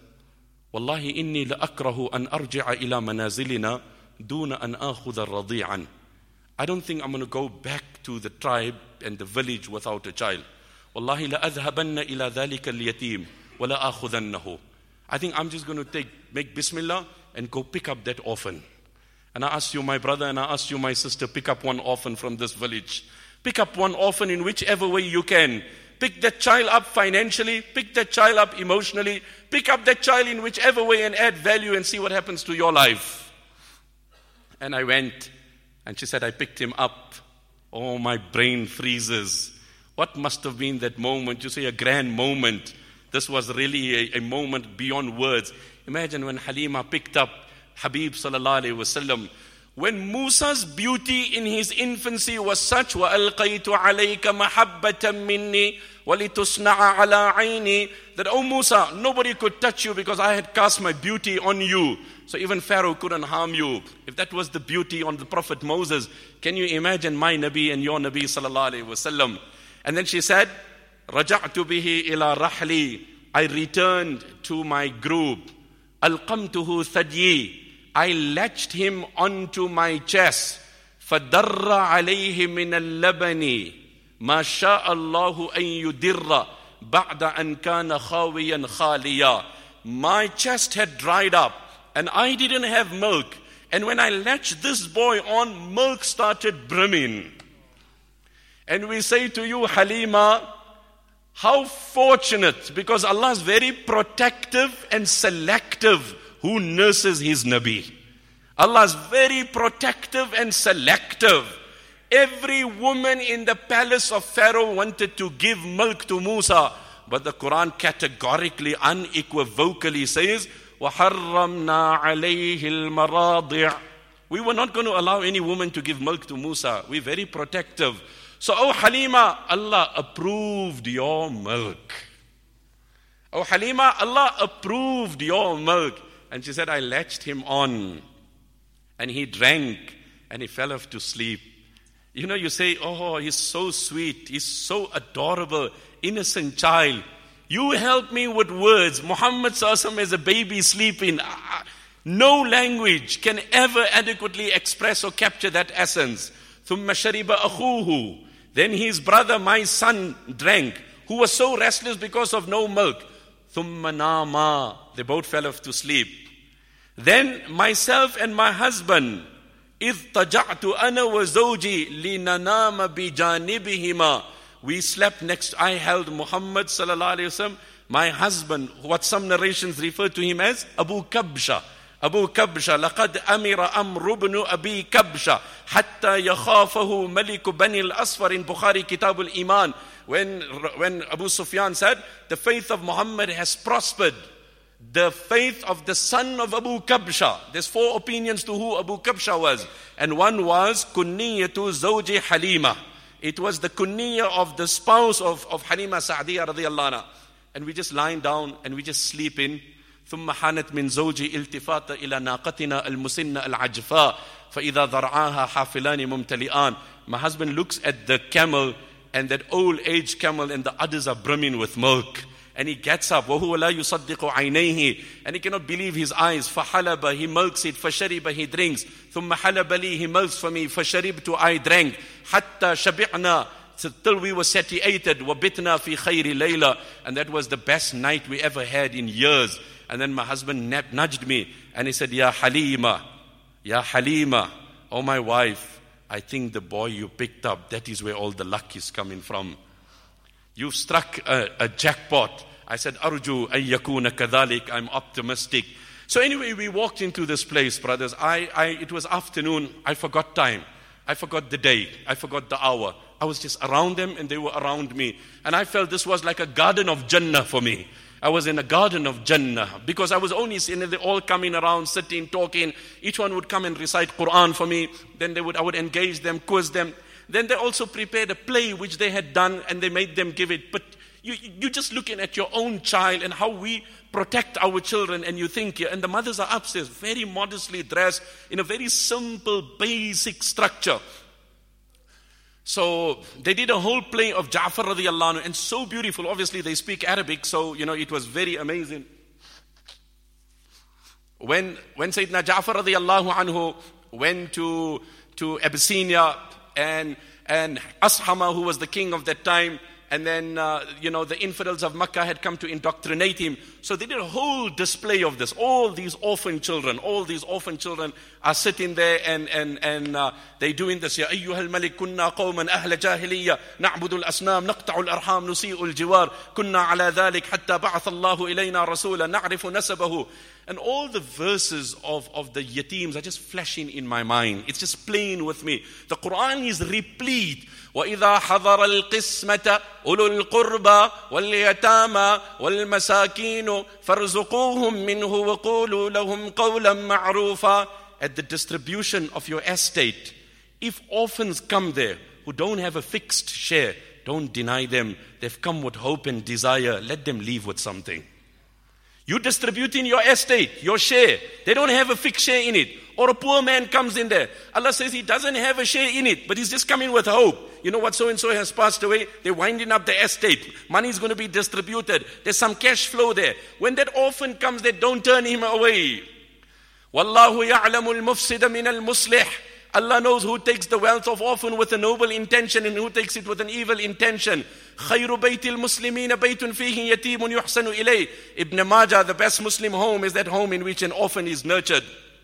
والله إني لأكره أن أرجع إلى منازلنا دون أن آخذ الرضيعا. I don't think I'm going to go back to the tribe and the village without a child. والله لأذهبن إلى ذلك اليتيم ولا آخذنه. I think I'm just going to take, make Bismillah and go pick up that orphan. And I ask you, my brother, and I ask you, my sister, pick up one orphan from this village. Pick up one orphan in whichever way you can. Pick that child up financially, pick that child up emotionally, pick up that child in whichever way and add value and see what happens to your life. And I went, and she said, I picked him up. Oh, my brain freezes. What must have been that moment? You say a grand moment. This was really a, a moment beyond words. Imagine when Halima picked up Habib sallallahu alayhi wasallam. When Musa's beauty in his infancy was such, وَأَلْقَيْتُ عَلَيْكَ مَحَبَّةً مِّنِّي وَلِتُصْنَعَ عَلَىٰ عَيْنِي, that, oh Musa, nobody could touch you because I had cast my beauty on you. So even Pharaoh couldn't harm you. If that was the beauty on the Prophet Moses, can you imagine my Nabi and your Nabi sallallahu alayhi wasallam? And then she said, رَجَعْتُ بِهِ إِلَىٰ رَحْلِي, I returned to my group. أَلْقَمْتُهُ ثَدْيِي, I latched him onto my chest. فَدَرَّ عَلَيْهِ مِنَ اللَّبَنِ مَا شَاءَ اللَّهُ أَن يُدِرَّ بَعْدَ أَن كَانَ خَاوِيًا خَالِيًا. My chest had dried up, and I didn't have milk. And when I latched this boy on, milk started brimming. And we say to you, Halima, how fortunate, because Allah is very protective and selective who nurses his Nabi. Allah is very protective and selective. Every woman in the palace of Pharaoh wanted to give milk to Musa, but the Quran categorically, unequivocally says, وَحَرَّمْنَا عَلَيْهِ الْمَرَاضِعِ. We were not going to allow any woman to give milk to Musa. We're very protective. So, oh Halima, Allah approved your milk. Oh Halima, Allah approved your milk. And she said, I latched him on. And he drank. And he fell off to sleep. You know, you say, oh, he's so sweet. He's so adorable. Innocent child. You help me with words. Muhammad sallallahu alaihi wasallam as a baby sleeping. No language can ever adequately express or capture that essence. ثُمَّ شَرِبَ أَخُوهُ. Then his brother, my son, drank, who was so restless because of no milk. ثُمَّ نَامَا. They both fell off to sleep. Then myself and my husband, إِذْ تَجَعْتُ أَنَا وَزَوْجِي لِنَنَامَ بِجَانِبِهِمَا. We slept next. I held Muhammad sallallahu alayhi wasallam. my husband, what some narrations refer to him as Abu Kabsha. Abu Kabsha, لقد أمر أمر بن أبي كبشة حتى يخافه ملك بني الأصفر in Bukhari Kitab al-Iman. When, when Abu Sufyan said, the faith of Muhammad has prospered. The faith of the son of Abu Kabsha. There's four opinions to who Abu Kabsha was. And one was Kunniyatu Zawji Halima. It was the kunniya of the spouse of, of Halima Sa'diyya radiyallahu anha. And we just lying down and we just sleep in. ثم حانت من زوجي التفات إلى ناقتنا المسنة العجفاء فإذا ذرعاها حافلان ممتلئان. My husband looks at the camel, and that old age camel and the udders are brimming with milk. And he gets up, وَهُوَ لَا يُصَدِّقُ عَيْنَيْهِ, and he cannot believe his eyes. فَحَلَبَ, he milks it. فَشَرِبَ, he drinks. ثُمَّ حَلَبَ لِي, he milks for me. فَشَرِبْتُ, I drank. حَتَّى شَبِعْنَا, till we were satiated. وَبِتْنَا فِي خَيْرِ لَيْلَةٍ, and that was the best night we ever had in years. And then my husband nudged me and he said, Ya Halima, Ya Halima, oh my wife, I think the boy you picked up, that is where all the luck is coming from. You've struck a, a jackpot. I said, Arju an yakuna kadhalik, I'm optimistic. So anyway, we walked into this place, brothers. I, I, it was afternoon. I forgot time. I forgot the day. I forgot the hour. I was just around them and they were around me. And I felt this was like a garden of Jannah for me. I was in a garden of Jannah because I was only seeing them all coming around, sitting, talking. Each one would come and recite Quran for me. Then they would, I would engage them, quiz them. Then they also prepared a play which they had done and they made them give it. But you, you're just looking at your own child and how we protect our children, and you think, and the mothers are upstairs, very modestly dressed in a very simple, basic structure. So they did a whole play of Ja'far radiyallahu anhu, and so beautiful. Obviously they speak Arabic, so you know it was very amazing. When when Sayyidina Ja'far radiyallahu anhu went to to Abyssinia, and and Ashama, who was the king of that time, and then, uh, you know, the infidels of Makkah had come to indoctrinate him. So they did a whole display of this. All these orphan children, all these orphan children are sitting there and and and uh, they doing this. Ya ayyuhal malik kunna qawman ahla jahiliya na'budu al-asnam naqta'u al-arham nusi'u al-jiwar kunna ala dhalik hatta ba'atha Allahu ilayna rasula na'rifu nasabahu. And all the verses of, of the yateems are just flashing in my mind. It's just playing with me. The Quran is replete. وَإِذَا حَضَرَ الْقِسْمَةَ أُولُو الْقُرْبَى وَالْيَتَامَى وَالْمَسَاكِينُ فَارْزُقُوهُم مِّنْهُ وَقُولُوا لَهُمْ قَوْلًا مَعْرُوفًا. At the distribution of your estate, if orphans come there who don't have a fixed share, don't deny them. They've come with hope and desire. Let them leave with something. You distributing your estate, your share. They don't have a fixed share in it. Or a poor man comes in there. Allah says he doesn't have a share in it, but he's just coming with hope. You know what, so-and-so has passed away. They're winding up the estate. Money is going to be distributed. There's some cash flow there. When that orphan comes there, don't turn him away. Wallahu ya'lamu al-mufsida min al-muslih. Allah knows who takes the wealth of orphan with a noble intention and who takes it with an evil intention. خَيْرُ بَيْتِ الْمُسْلِمِينَ بَيْتٌ فِيهِ يَتِيمٌ يُحْسَنُ إِلَيْهِ. Ibn Majah, the best Muslim home is that home in which an orphan is nurtured.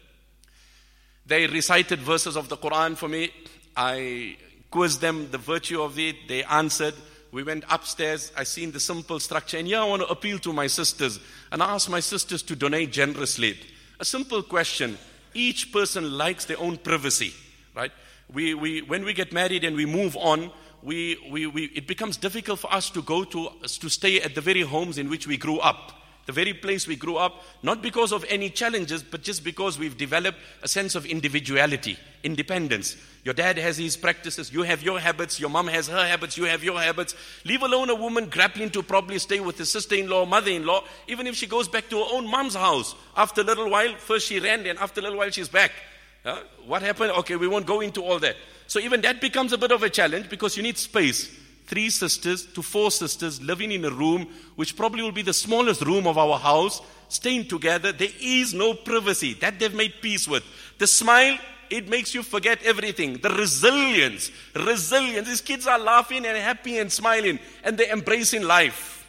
They recited verses of the Quran for me. I quizzed them the virtue of it. They answered. We went upstairs. I seen the simple structure. And here I want to appeal to my sisters and ask my sisters to donate generously. A simple question. Each person likes their own privacy, right? We, we, when we get married and we move on, we, we, we, it becomes difficult for us to go to, to stay at the very homes in which we grew up. The very place we grew up, not because of any challenges, but just because we've developed a sense of individuality, independence. Your dad has his practices, you have your habits, your mom has her habits, you have your habits. Leave alone a woman grappling to probably stay with her sister-in-law, mother-in-law, even if she goes back to her own mom's house. After a little while, first she ran, and after a little while she's back. Uh, what happened? Okay, we won't go into all that. So even that becomes a bit of a challenge because you need space. Three sisters to four sisters living in a room which probably will be the smallest room of our house, staying together. There is no privacy. That they've made peace with. The smile, it makes you forget everything. The resilience, resilience. These kids are laughing and happy and smiling and they're embracing life.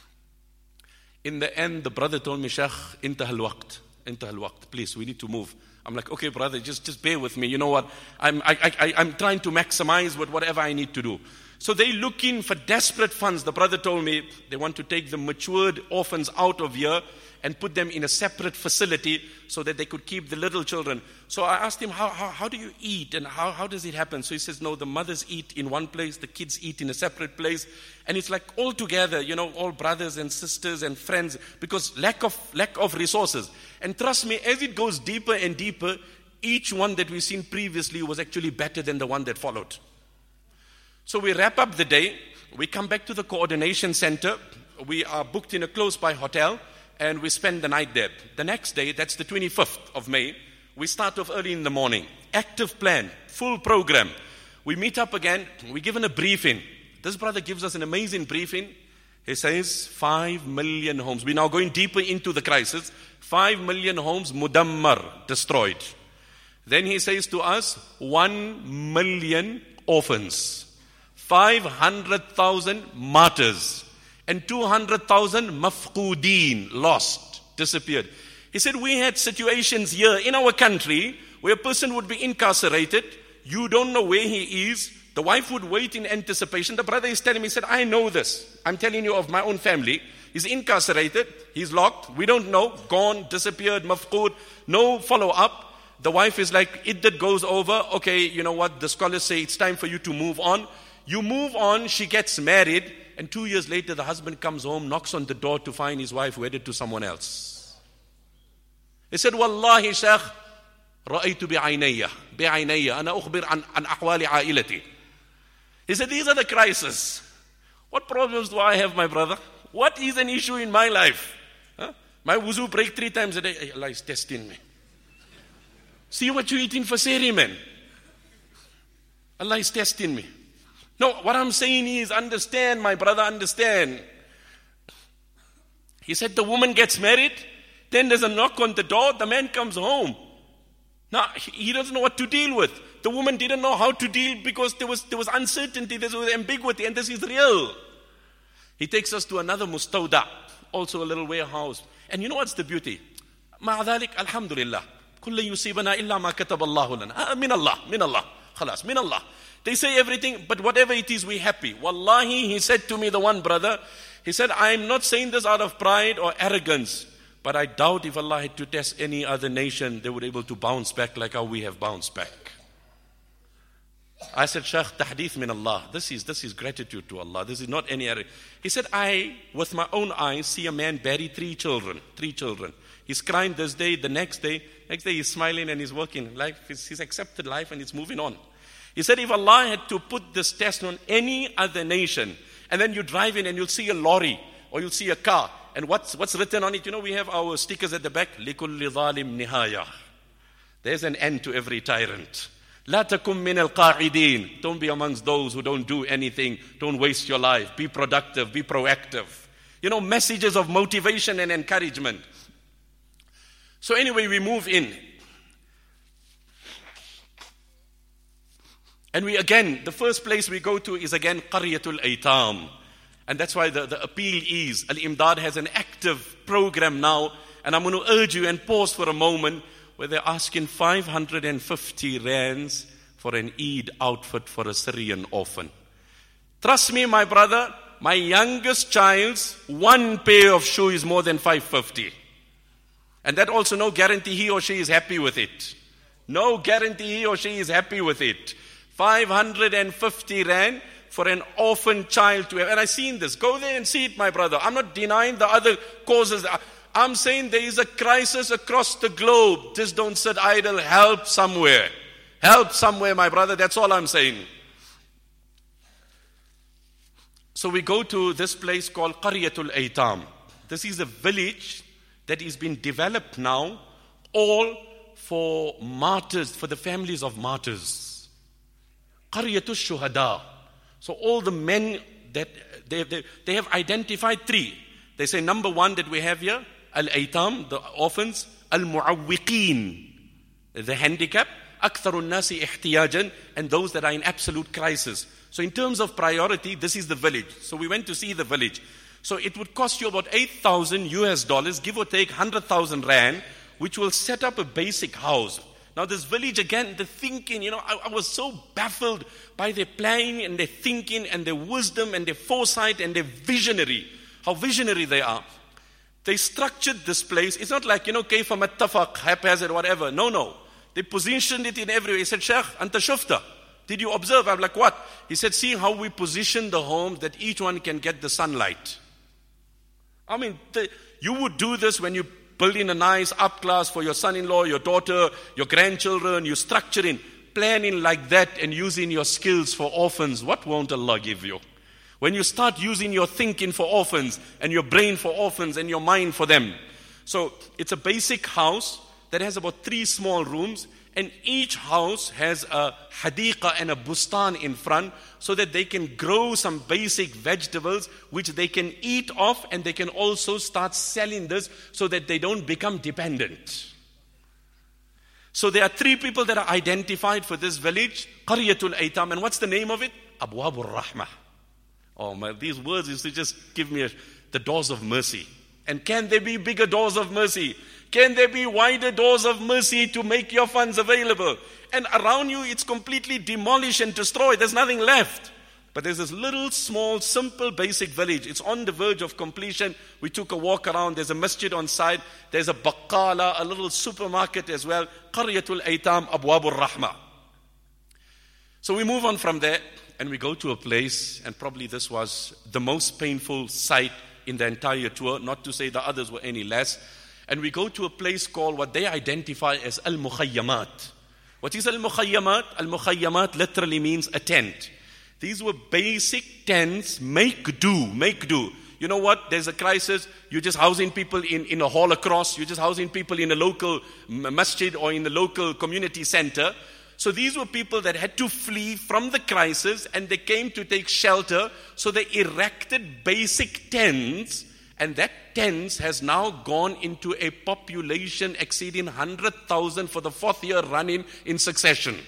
In the end, the brother told me, Sheikh, intah al-waqt, intah al-waqt. Please, we need to move. I'm like, okay, brother, just, just bear with me. You know what? I'm, I, I, I'm trying to maximize with whatever I need to do. So they're looking for desperate funds. The brother told me they want to take the matured orphans out of here and put them in a separate facility so that they could keep the little children. So I asked him, how, how, how do you eat and how, how does it happen? So he says, no, the mothers eat in one place, the kids eat in a separate place. And it's like all together, you know, all brothers and sisters and friends, because lack of lack of resources. And trust me, as it goes deeper and deeper, each one that we've seen previously was actually better than the one that followed. So we wrap up the day, we come back to the coordination center, we are booked in a close by hotel, and we spend the night there. The next day, that's the twenty-fifth of May, we start off early in the morning. Active plan, full program. We meet up again, we're given a briefing. This brother gives us an amazing briefing. He says, five million homes. We're now going deeper into the crisis. Five million homes, mudammar, destroyed. Then he says to us, one million orphans. five hundred thousand martyrs. And two hundred thousand mafqudeen, lost, disappeared. He said, we had situations here in our country where a person would be incarcerated. You don't know where he is. The wife would wait in anticipation. The brother is telling me, he said, I know this. I'm telling you of my own family. He's incarcerated. He's locked. We don't know. Gone, disappeared, mafqud. No follow-up. The wife is like, iddat goes over. Okay, you know what? The scholars say it's time for you to move on. You move on. She gets married. And two years later, the husband comes home, knocks on the door to find his wife wedded to someone else. He said, Wallahi, Shaykh, رأيت بعيني بعيني أنا أخبر عن عن أحوال عائلتي. He said, these are the crises. What problems do I have, my brother? What is an issue in my life? Huh? My wuzu break three times a day. Hey, Allah is testing me. See what you're eating for sehri, man. Allah is testing me. No, what I'm saying is, understand, my brother, understand. He said the woman gets married, then there's a knock on the door, the man comes home. Now, he doesn't know what to deal with. The woman didn't know how to deal because there was there was uncertainty, there was ambiguity, and this is real. He takes us to another mustawda, also a little warehouse. And you know what's the beauty? مع ذلك, alhamdulillah, كل يصيبنا إلا ما كتب الله لنا. من الله, من الله, خلاص, من Allah. They say everything, but whatever it is, we're happy. Wallahi, he said to me, the one brother, he said, I'm not saying this out of pride or arrogance, but I doubt if Allah had to test any other nation, they were able to bounce back like how we have bounced back. I said, Shaykh, tahdith min Allah. This is, this is gratitude to Allah. This is not any other. He said, I, with my own eyes, see a man bury three children. Three children. He's crying this day, the next day. Next day he's smiling and he's working. Life, he's, he's accepted life and he's moving on. He said, if Allah had to put this test on any other nation, and then you drive in and you'll see a lorry, or you'll see a car, and what's what's written on it? You know, we have our stickers at the back. لِكُلِّ ظَالِمْ نِهَايَةٌ. There's an end to every tyrant. لَا تَكُمْ مِنَ الْقَاعِدِينَ. Don't be amongst those who don't do anything. Don't waste your life. Be productive. Be proactive. You know, messages of motivation and encouragement. So anyway, we move in. And we again, the first place we go to is again Qaryatul Aitam. And that's why the, the appeal is, Al-Imdad has an active program now. And I'm going to urge you and pause for a moment where they're asking five hundred fifty rands for an Eid outfit for a Syrian orphan. Trust me, my brother, my youngest child's one pair of shoe is more than five hundred fifty. And that also no guarantee he or she is happy with it. No guarantee he or she is happy with it. five hundred fifty rand for an orphan child to have. And I've seen this. Go there and see it, my brother. I'm not denying the other causes. I'm saying there is a crisis across the globe. Just don't sit idle. Help somewhere. Help somewhere, my brother. That's all I'm saying. So we go to this place called Qaryatul Aitam. This is a village that is being developed now, all for martyrs, for the families of martyrs. Qaryatul Shuhada. So all the men that they, they, they have identified three. They say number one that we have here, Al-Aitam, the orphans, Al-Mu'awwiqeen, the handicapped, Aktharun Nasi Ihtiyajan, and those that are in absolute crisis. So in terms of priority, this is the village. So we went to see the village. So it would cost you about eight thousand U S dollars, give or take one hundred thousand rand, which will set up a basic house. Now this village again, the thinking, you know, I, I was so baffled by their planning and their thinking and their wisdom and their foresight and their visionary, how visionary they are. They structured this place. It's not like, you know, kayfa mattafaq, haphazard, whatever. No, no. They positioned it in every way. He said, Sheikh, anta shufta. Did you observe? I'm like, what? He said, see how we position the homes that each one can get the sunlight. I mean, the, you would do this when you building a nice up class for your son-in-law, your daughter, your grandchildren, you structuring, planning like that and using your skills for orphans. What won't Allah give you? When you start using your thinking for orphans and your brain for orphans and your mind for them. So it's a basic house that has about three small rooms, and each house has a hadiqa and a bustan in front so that they can grow some basic vegetables which they can eat off, and they can also start selling this so that they don't become dependent. So there are three people that are identified for this village, Qaryatul Aitam, and what's the name of it? Abwabur Rahmah. Oh my, these words used to just give me a, the doors of mercy. And can there be bigger doors of mercy? Can there be wider doors of mercy to make your funds available? And around you, it's completely demolished and destroyed. There's nothing left. But there's this little, small, simple, basic village. It's on the verge of completion. We took a walk around. There's a masjid on side. There's a baqqala, a little supermarket as well. Qaryatul Aitam, Abwabur Rahmah. So we move on from there, and we go to a place, and probably this was the most painful sight in the entire tour, not to say the others were any less. And we go to a place called what they identify as Al-Mukhayyamat. What is Al-Mukhayyamat? Al-Mukhayyamat literally means a tent. These were basic tents, make do, make do. You know what? There's a crisis. You're just housing people in, in a hall across. You're just housing people in a local masjid or in the local community center. So these were people that had to flee from the crisis, and they came to take shelter. So they erected basic tents, and that tents has now gone into a population exceeding one hundred thousand for the fourth year running in succession.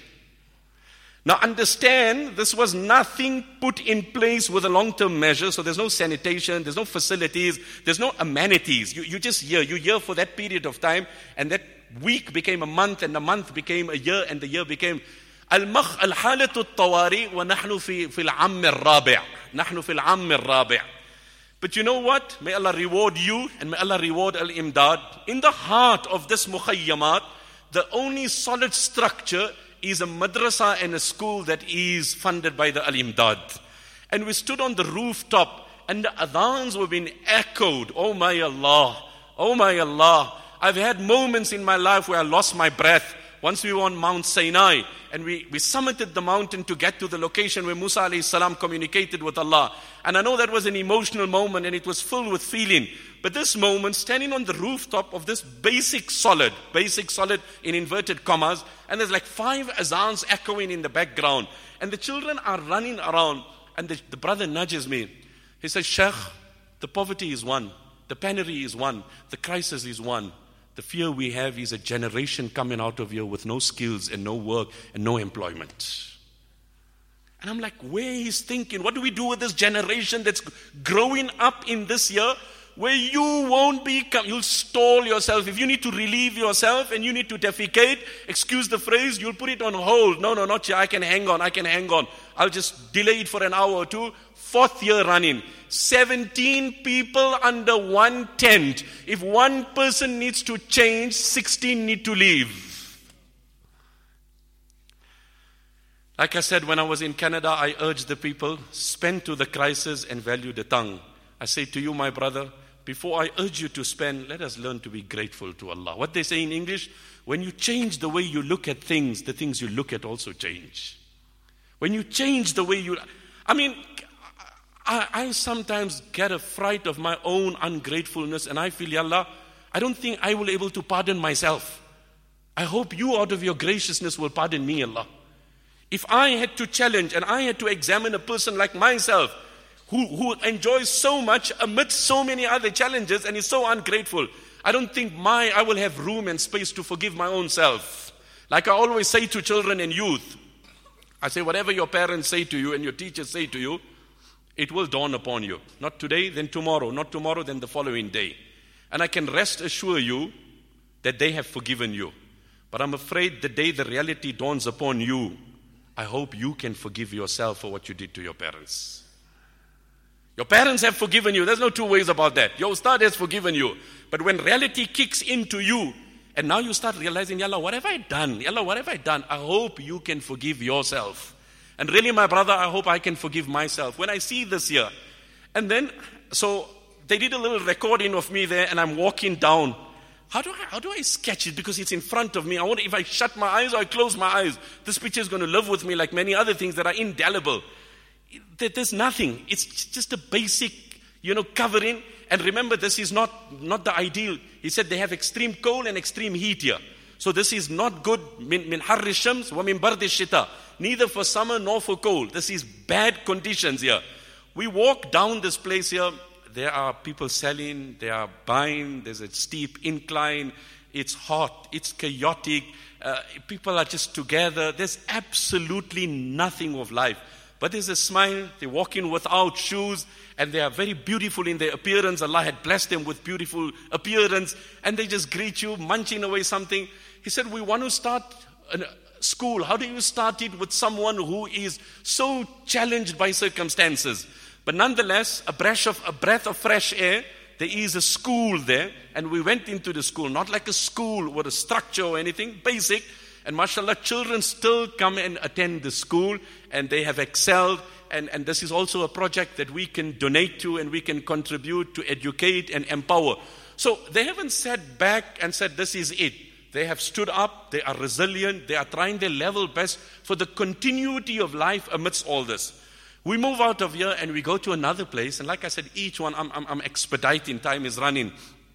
Now understand, this was nothing put in place with a long-term measure, so there's no sanitation, there's no facilities, there's no amenities. You, you just hear, you hear for that period of time, and that week became a month, and the month became a year, and the year became al-makh al-halatu al-tawari wa nahnu fi fi al-amm al-rabi' nahnu fi al-amm al-rabi'. But you know what? May Allah reward you, and may Allah reward Al-Imdad. In the heart of this mukhayyamat, the only solid structure is a madrasa and a school that is funded by the Al-Imdad. And we stood on the rooftop, and the adhans were being echoed. Oh my Allah, oh my Allah. I've had moments in my life where I lost my breath. Once we were on Mount Sinai, and we, we summited the mountain to get to the location where Musa alayhi salam communicated with Allah. And I know that was an emotional moment, and it was filled with feeling. But this moment, standing on the rooftop of this basic solid, basic solid in inverted commas, and there's like five azans echoing in the background. And the children are running around, and the, the brother nudges me. He says, Sheikh, the poverty is one. The penury is one. The crisis is one. The fear we have is a generation coming out of here with no skills and no work and no employment. And I'm like, where is thinking? What do we do with this generation that's growing up in this year where you won't be, you'll stall yourself. If you need to relieve yourself and you need to defecate, excuse the phrase, you'll put it on hold. No, no, not here. I can hang on. I can hang on. I'll just delay it for an hour or two. Fourth year running. seventeen people under one tent. If one person needs to change, sixteen need to leave. Like I said, when I was in Canada, I urged the people, spend to the crisis and value the tongue. I say to you, my brother, before I urge you to spend, let us learn to be grateful to Allah. What they say in English, when you change the way you look at things, the things you look at also change. When you change the way you... I mean... I, I sometimes get a fright of my own ungratefulness, and I feel, Ya Allah, I don't think I will be able to pardon myself. I hope you out of your graciousness will pardon me, Allah. If I had to challenge and I had to examine a person like myself who, who enjoys so much amidst so many other challenges and is so ungrateful, I don't think my I will have room and space to forgive my own self. Like I always say to children and youth, I say whatever your parents say to you and your teachers say to you, it will dawn upon you. Not today, then tomorrow. Not tomorrow, then the following day. And I can rest assure you that they have forgiven you. But I'm afraid the day the reality dawns upon you, I hope you can forgive yourself for what you did to your parents. Your parents have forgiven you. There's no two ways about that. Your ustad has forgiven you. But when reality kicks into you, and now you start realizing, Ya Allah, what have I done? Ya Allah, what have I done? I hope you can forgive yourself. And really, my brother, I hope I can forgive myself. When I see this here, and then, so they did a little recording of me there, and I'm walking down. How do I, how do I sketch it? Because it's in front of me. I wonder if I shut my eyes or I close my eyes, this picture is going to live with me like many other things that are indelible. There's nothing. It's just a basic, you know, covering. And remember, this is not, not the ideal. He said they have extreme cold and extreme heat here. So this is not good. Min, min harri shams wa min bardi shita. Neither for summer nor for cold. This is bad conditions here. We walk down this place here. There are people selling. They are buying. There's a steep incline. It's hot. It's chaotic. Uh, people are just together. There's absolutely nothing of life. But there's a smile. They walk in without shoes, and they are very beautiful in their appearance. Allah had blessed them with beautiful appearance, and they just greet you, munching away something. He said, we want to start a school. How do you start it with someone who is so challenged by circumstances? But nonetheless, a breath of, a breath of fresh air. There is a school there, and we went into the school, not like a school with a structure or anything, basic. And mashallah, children still come and attend the school, and they have excelled. And, and this is also a project that we can donate to, and we can contribute to educate and empower. So they haven't sat back and said, this is it. They have stood up, they are resilient, they are trying their level best for the continuity of life amidst all this. We move out of here and we go to another place. And like I said, each one, I'm, I'm, I'm expediting, time is running.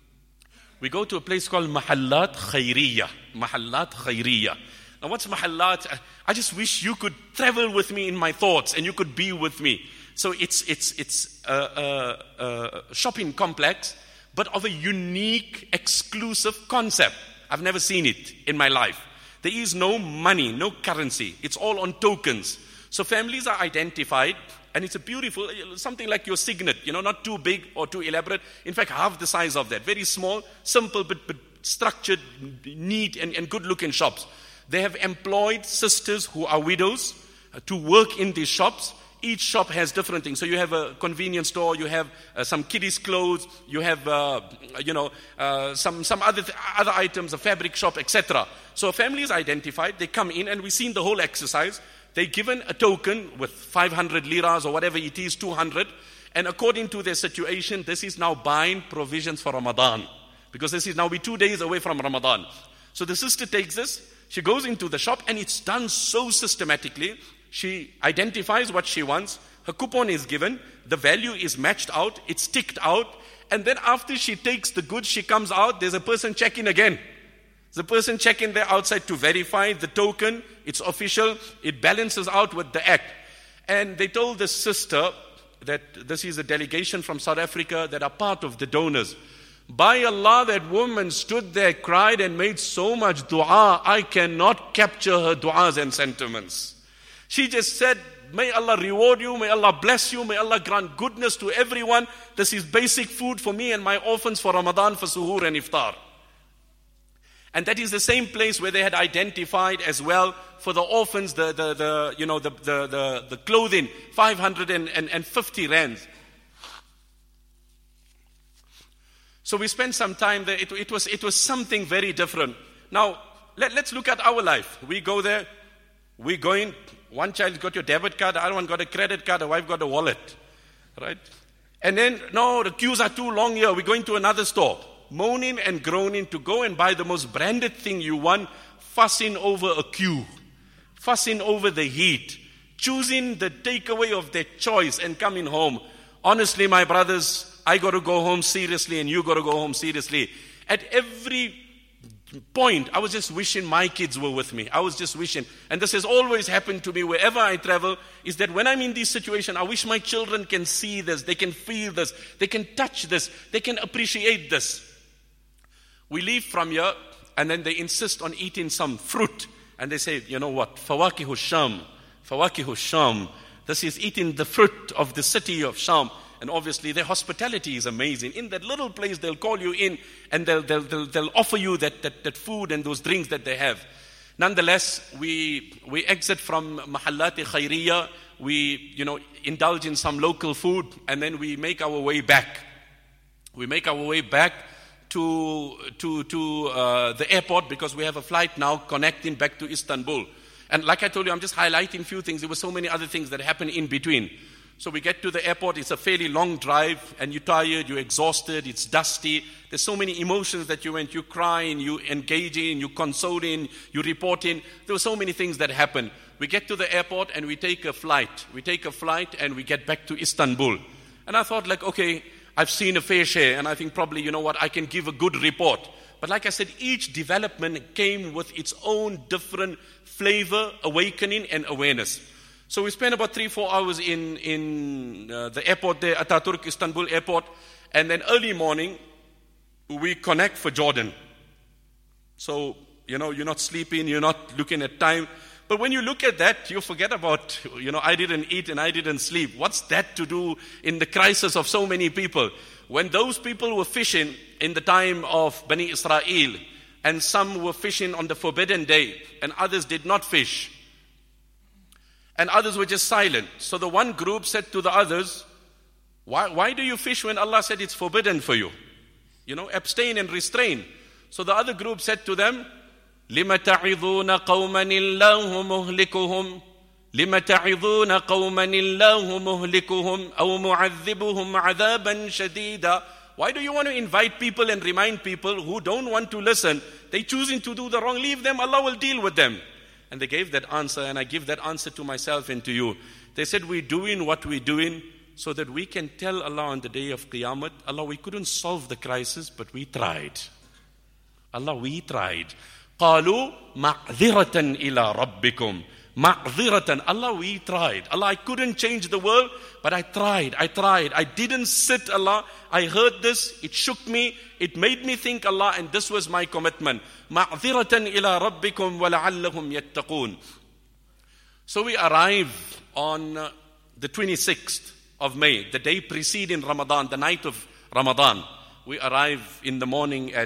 We go to a place called Mahallat Khairiyya. Mahallat Khairiyya. Now what's Mahallat? I just wish you could travel with me in my thoughts and you could be with me. So it's it's it's a, a, a shopping complex, but of a unique, exclusive concept. I've never seen it in my life. There is no money, no currency. It's all on tokens. So families are identified, and it's a beautiful, something like your signet, you know, not too big or too elaborate. In fact, half the size of that. Very small, simple, but, but structured, neat, and, and good-looking shops. They have employed sisters who are widows uh, to work in these shops. Each shop has different things. So you have a convenience store, you have uh, some kiddies' clothes, you have, uh, you know, uh, some some other th- other items, a fabric shop, et cetera. So a family is identified. They come in, and we've seen the whole exercise. They're given a token with five hundred liras or whatever it is, two hundred. And according to their situation, this is now buying provisions for Ramadan. Because this is now we two days away from Ramadan. So the sister takes this, she goes into the shop, and it's done so systematically. She identifies what she wants, her coupon is given, the value is matched out, it's ticked out, and then after she takes the goods, she comes out, there's a person checking again. The person checking there outside to verify the token, it's official, it balances out with the act. And they told the sister that this is a delegation from South Africa that are part of the donors. By Allah, that woman stood there, cried and made so much dua, I cannot capture her duas and sentiments. She just said, may Allah reward you, may Allah bless you, may Allah grant goodness to everyone. This is basic food for me and my orphans for Ramadan, for suhoor and iftar. And that is the same place where they had identified as well for the orphans, the, the, the you know, the, the, the, the clothing, five hundred fifty rands. So we spent some time there. It, it was it was something very different. Now, let, let's look at our life. We go there, we go in, one child got your debit card, the other one got a credit card, the wife got a wallet, right? And then, no, the queues are too long here, we're going to another store. Moaning and groaning to go and buy the most branded thing you want, fussing over a queue, fussing over the heat, choosing the takeaway of their choice and coming home. Honestly, my brothers, I got to go home seriously and you got to go home seriously. At every point, I was just wishing my kids were with me. I was just wishing. And this has always happened to me wherever I travel, is that when I'm in this situation, I wish my children can see this, they can feel this, they can touch this, they can appreciate this. We leave from here, and then they insist on eating some fruit. And they say, you know what, Fawakihu Sham, Fawakihu Sham. This is eating the fruit of the city of Sham. And obviously their hospitality is amazing. In that little place, they'll call you in and they'll, they'll, they'll, they'll offer you that, that, that food and those drinks that they have. Nonetheless, we, we exit from Mahallat Khairiyya, we, you know, indulge in some local food, and then we make our way back. We make our way back to, to, to uh, the airport because we have a flight now connecting back to Istanbul. And like I told you, I'm just highlighting a few things. There were so many other things that happened in between. So we get to the airport, it's a fairly long drive, and you're tired, you're exhausted, it's dusty. There's so many emotions that you went, you crying, you engaging, you consoling, you reporting. There were so many things that happened. We get to the airport and we take a flight. We take a flight and we get back to Istanbul. And I thought like, okay, I've seen a fair share, and I think probably, you know what, I can give a good report. But like I said, each development came with its own different flavor, awakening, and awareness. So we spent about three, four hours in, in uh, the airport there, Ataturk Istanbul Airport. And then early morning, we connect for Jordan. So, you know, you're not sleeping, you're not looking at time. But when you look at that, you forget about, you know, I didn't eat and I didn't sleep. What's that to do in the crisis of so many people? When those people were fishing in the time of Bani Israel, and some were fishing on the forbidden day, and others did not fish, and others were just silent. So the one group said to the others, why, why do you fish when Allah said it's forbidden for you? You know, abstain and restrain. So the other group said to them, لِمَ تَعِظُونَ قَوْمًا اللَّهُ مُهْلِكُهُمْ لِمَ تَعِظُونَ قَوْمًا اللَّهُ مُهْلِكُهُمْ أَوْ مُعَذِّبُهُمْ عَذَابًا شَدِيدًا. Why do you want to invite people and remind people who don't want to listen? They choosing to do the wrong. Leave them, Allah will deal with them. And they gave that answer, and I give that answer to myself and to you. They said, we're doing what we're doing so that we can tell Allah on the day of Qiyamah, Allah, we couldn't solve the crisis, but we tried. Allah, we tried. قالوا معذرة إلى ربكم معذرة. Allah, we tried. Allah, I couldn't change the world, but I tried, I tried. I didn't sit, Allah. I heard this, it shook me, it made me think, Allah, and this was my commitment. معذرة إلى ربكم ولعلهم يتقون. So we arrive on uh, the twenty-sixth of May, the day preceding Ramadan, the night of Ramadan. We arrive in the morning at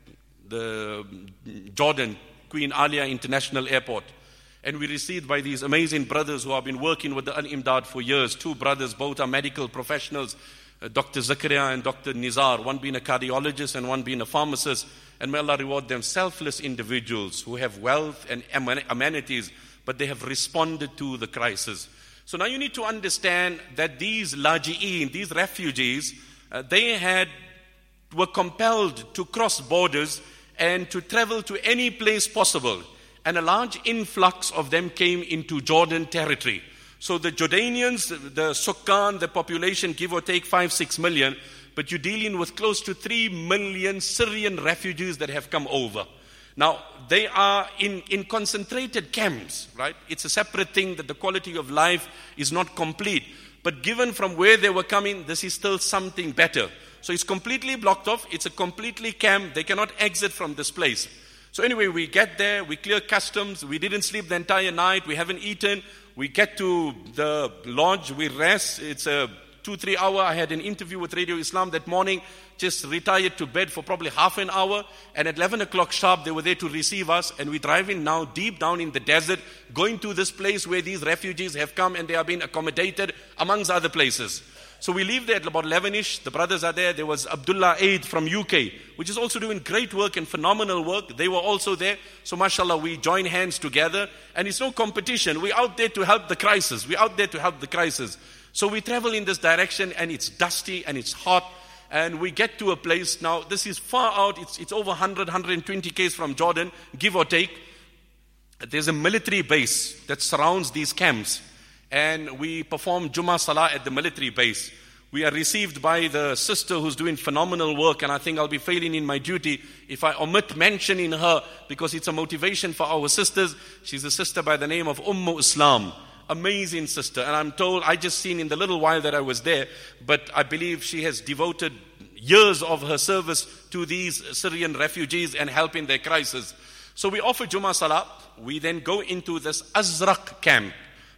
the Jordan, Queen Alia International Airport. And we received by these amazing brothers who have been working with the Al-Imdad for years. Two brothers, both are medical professionals, uh, Doctor Zakaria and Doctor Nizar, one being a cardiologist and one being a pharmacist. And may Allah reward them, selfless individuals who have wealth and amenities, but they have responded to the crisis. So now you need to understand that these laji'een, these refugees, uh, they had were compelled to cross borders and to travel to any place possible. And a large influx of them came into Jordan territory. So the Jordanians, the Sukkan, the population, give or take five, six million, but you're dealing with close to three million Syrian refugees that have come over. Now, they are in, in concentrated camps, right? It's a separate thing that the quality of life is not complete. But given from where they were coming, this is still something better. So it's completely blocked off. It's a completely camp. They cannot exit from this place. So anyway, we get there. We clear customs. We didn't sleep the entire night. We haven't eaten. We get to the lodge. We rest. It's a two, three hour. I had an interview with Radio Islam that morning. Just retired to bed for probably half an hour. And at eleven o'clock sharp, they were there to receive us. And we're driving now deep down in the desert, going to this place where these refugees have come and they are being accommodated amongst other places. So we leave there at about eleven-ish. The brothers are there. There was Abdullah Aid from U K, which is also doing great work and phenomenal work. They were also there. So mashallah, we join hands together. And it's no competition. We're out there to help the crisis. We're out there to help the crisis. So we travel in this direction, and it's dusty and it's hot. And we get to a place now. This is far out. It's, it's over one hundred, one hundred twenty kays from Jordan, give or take. There's a military base that surrounds these camps. And we perform Jummah Salah at the military base. We are received by the sister who's doing phenomenal work, and I think I'll be failing in my duty if I omit mentioning her, because it's a motivation for our sisters. She's a sister by the name of Ummu Islam. Amazing sister. And I'm told, I just seen in the little while that I was there, but I believe she has devoted years of her service to these Syrian refugees and helping their crisis. So we offer Jummah Salah. We then go into this Azraq camp.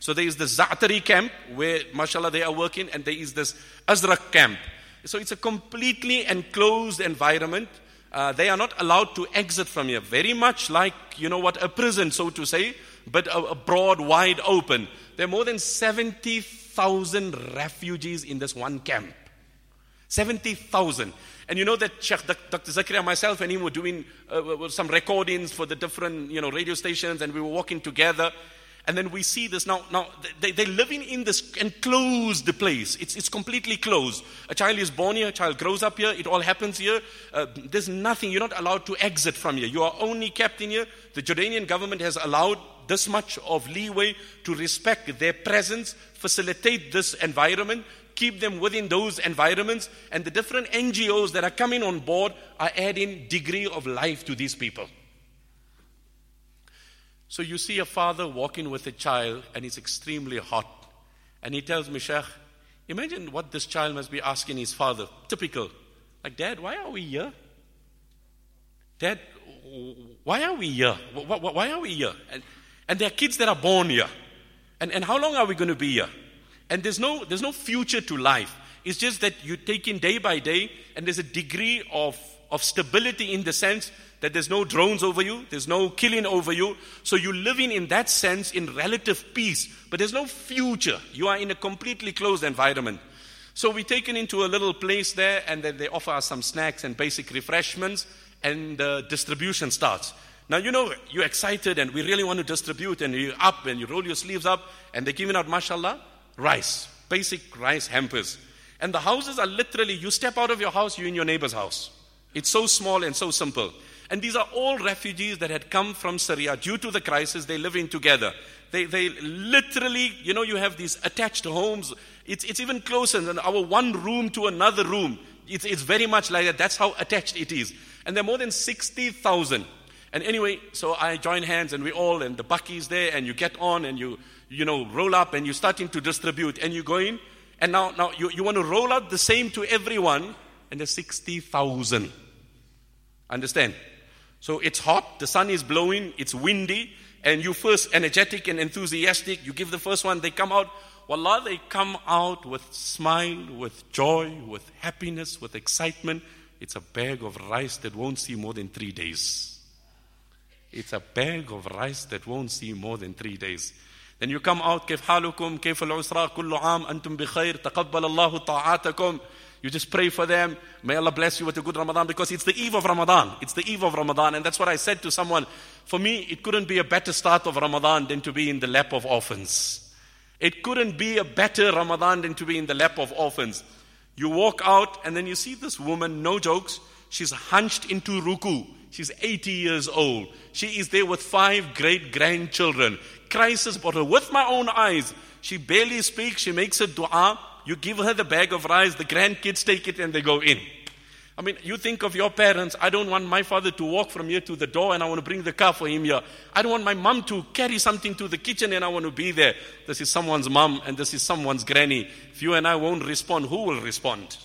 So there is the Za'atari camp where, mashallah, they are working, and there is this Azraq camp. So it's a completely enclosed environment. Uh, they are not allowed to exit from here. Very much like, you know what, a prison, so to say, but a, a broad, wide open. There are more than seventy thousand refugees in this one camp. seventy thousand. And you know that Sheikh Doctor Zakaria and myself and him were doing uh, some recordings for the different, you know, radio stations, and we were walking together. And then we see this now. Now they, they're living in this enclosed place. It's it's completely closed. A child is born here. A child grows up here. It all happens here. Uh, there's nothing. You're not allowed to exit from here. You are only kept in here. The Jordanian government has allowed this much of leeway to respect their presence, facilitate this environment, keep them within those environments. And the different N G Os that are coming on board are adding degree of life to these people. So you see a father walking with a child, and it's extremely hot. And he tells me, Sheikh, imagine what this child must be asking his father. Typical. Like, Dad, why are we here? Dad, why are we here? Why are we here? And, and there are kids that are born here. And, and how long are we going to be here? And there's no, there's no future to life. It's just that you take in day by day, and there's a degree of, of stability in the sense that there's no drones over you, there's no killing over you. So you're living in that sense in relative peace, but there's no future. You are in a completely closed environment. So we're taken into a little place there, and then they offer us some snacks and basic refreshments, and the distribution starts. Now, you know, you're excited, and we really want to distribute, and you're up, and you roll your sleeves up, and they're giving out, mashallah, rice, basic rice hampers. And the houses are literally, you step out of your house, you're in your neighbor's house. It's so small and so simple. And these are all refugees that had come from Syria. Due to the crisis, they live in together. They they literally, you know, you have these attached homes. It's it's even closer than our one room to another room. It's, it's very much like that. That's how attached it is. And there are more than sixty thousand. And anyway, so I join hands, and we all, and the bucky's there, and you get on, and you, you know, roll up, and you're starting to distribute, and you go in, and now, now you, you want to roll out the same to everyone, and there's sixty thousand. Understand? So it's hot, the sun is blowing, it's windy, and you first energetic and enthusiastic, you give the first one, they come out. Wallah, they come out with smile, with joy, with happiness, with excitement. It's a bag of rice that won't see more than three days. It's a bag of rice that won't see more than three days. Then you come out, كيف حالكم كيف العسرة كل عام أنتم بخير تقبل الله طاعاتكم. You just pray for them. May Allah bless you with a good Ramadan, because it's the eve of Ramadan. It's the eve of Ramadan. And that's what I said to someone. For me, it couldn't be a better start of Ramadan than to be in the lap of orphans. It couldn't be a better Ramadan than to be in the lap of orphans. You walk out, and then you see this woman, no jokes, she's hunched into ruku. She's eighty years old. She is there with five great-grandchildren. Crisis brought her with my own eyes. She barely speaks. She makes a dua. You give her the bag of rice, the grandkids take it, and they go in. I mean, you think of your parents. I don't want my father to walk from here to the door, and I want to bring the car for him here. I don't want my mom to carry something to the kitchen, and I want to be there. This is someone's mom, and this is someone's granny. If you and I won't respond, who will respond?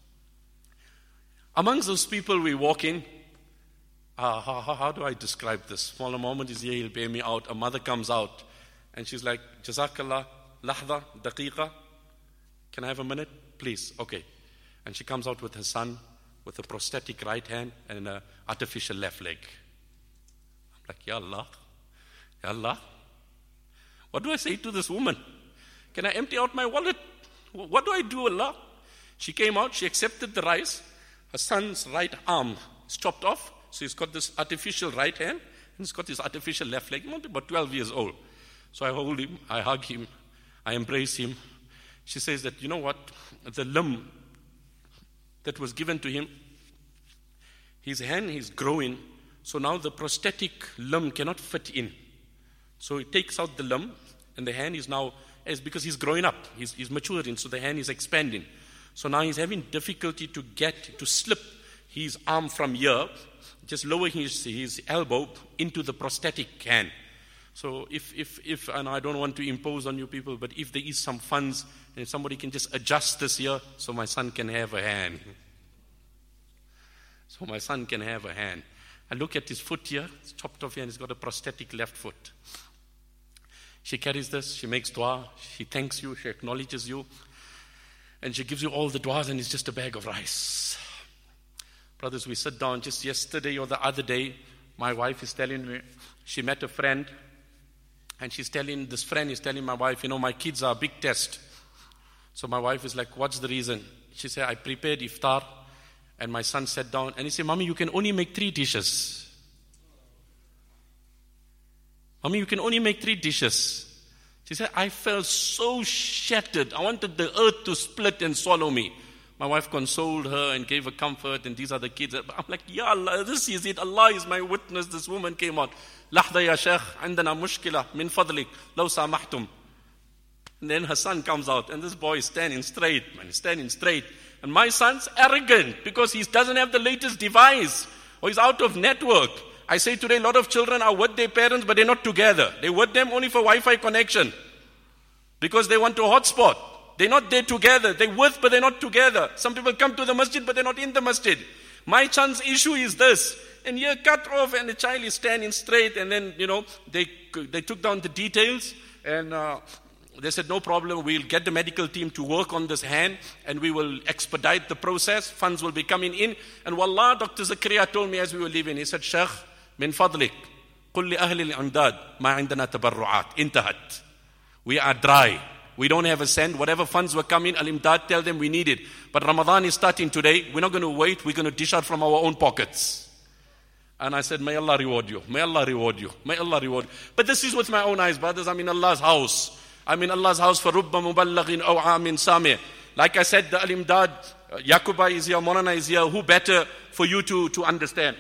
Amongst those people we walk in, uh, how, how, how do I describe this? Mawlana Muhammad is here, he'll bear me out. A mother comes out, and she's like, Jazakallah, lahda, daqiqa. Can I have a minute? Please. Okay. And she comes out with her son with a prosthetic right hand and an artificial left leg. I'm like, Ya Allah. Ya Allah. What do I say to this woman? Can I empty out my wallet? What do I do, Allah? She came out, she accepted the rice. Her son's right arm is chopped off. So he's got this artificial right hand and he's got this artificial left leg. He must be about twelve years old. So I hold him, I hug him, I embrace him. She says that, you know what, the limb that was given to him, his hand is growing, so now the prosthetic limb cannot fit in. So he takes out the limb, and the hand is now, it's because he's growing up, he's, he's maturing, so the hand is expanding. So now he's having difficulty to get, to slip his arm from here, just lowering his, his elbow into the prosthetic hand. So if, if, if, and I don't want to impose on you people, but if there is some funds, and somebody can just adjust this here, so my son can have a hand. So my son can have a hand. I look at his foot here, it's chopped off here, and he's got a prosthetic left foot. She carries this, she makes dua, she thanks you, she acknowledges you, and she gives you all the duas, and it's just a bag of rice. Brothers, we sit down. Just yesterday or the other day, my wife is telling me, she met a friend, and she's telling, this friend is telling my wife, you know, my kids are a big test. So my wife is like, what's the reason? She said, I prepared iftar, and my son sat down, and he said, Mommy, you can only make three dishes. Mommy, you can only make three dishes. She said, I felt so shattered. I wanted the earth to split and swallow me. My wife consoled her and gave her comfort, and these are the kids. I'm like, Ya Allah, this is it. Allah is my witness. This woman came out. Lahda ya Sheikh, عندنا مشكلة من فضلك لو سامحتم. And then her son comes out, and this boy is standing straight, man, he's standing straight. And my son's arrogant because he doesn't have the latest device, or he's out of network. I say today, a lot of children are with their parents, but they're not together. They're with them only for Wi-Fi connection because they want to hotspot. They're not there together. They're with, but they're not together. Some people come to the masjid, but they're not in the masjid. My son's issue is this. And you're cut off, and the child is standing straight. And then, you know, they they took down the details, and uh, they said, no problem. We'll get the medical team to work on this hand, and we will expedite the process. Funds will be coming in. And wallah, Doctor Zakaria told me as we were leaving, he said, Sheikh, min fadlik, قل لأهل العمداد ما عندنا تبرعات انتهت. We are dry. We don't have a cent. Whatever funds were coming, Al-Imdad, tell them we need it. But Ramadan is starting today. We're not going to wait. We're going to dish out from our own pockets. And I said, may Allah reward you. May Allah reward you. May Allah reward you. But this is with my own eyes, brothers. I'm in Allah's house. I'm in Allah's house for Rubba Muballaghin aw Amin Sami. Like I said, the Al-Imdad, uh, Yakuba is here, Morana is here. Who better for you to, to understand?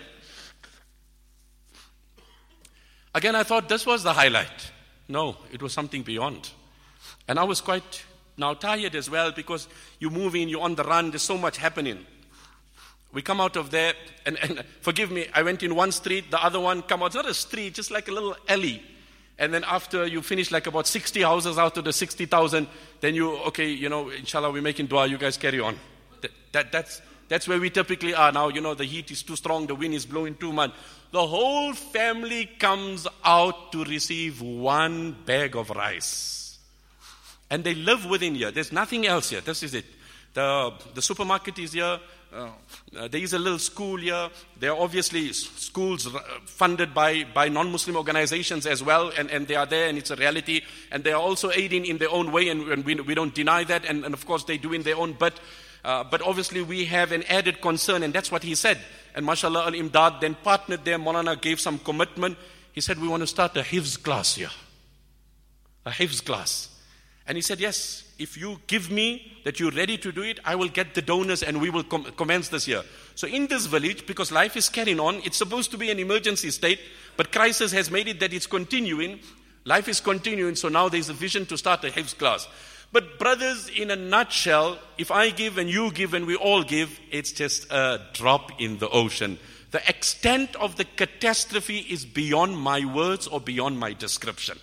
Again, I thought this was the highlight. No, it was something beyond. And I was quite now tired as well because you're moving, you're on the run, there's so much happening. We come out of there, and, and forgive me, I went in one street, the other one come out. It's not a street, just like a little alley. And then after you finish like about sixty houses out of the sixty thousand, then you, okay, you know, inshallah, we're making dua, you guys carry on. That, that, that's, that's where we typically are now. You know, the heat is too strong, the wind is blowing too much. The whole family comes out to receive one bag of rice. And they live within here. There's nothing else here. This is it. The, the supermarket is here. Uh, uh, there is a little school here. There are obviously s- schools r- funded by, by non-Muslim organizations as well, and, and they are there, and it's a reality. And they are also aiding in their own way, and, and we, we don't deny that. And, and of course, they do in their own. But, uh, but obviously, we have an added concern, and that's what he said. And mashallah, Al-Imdad then partnered there. Maulana gave some commitment. He said, we want to start a hifz class here. A hifz class. And he said, yes, if you give me that you're ready to do it, I will get the donors and we will com- commence this year. So in this village, because life is carrying on, it's supposed to be an emergency state, but crisis has made it that it's continuing. Life is continuing, so now there's a vision to start a hifz class. But brothers, in a nutshell, if I give and you give and we all give, it's just a drop in the ocean. The extent of the catastrophe is beyond my words or beyond my description.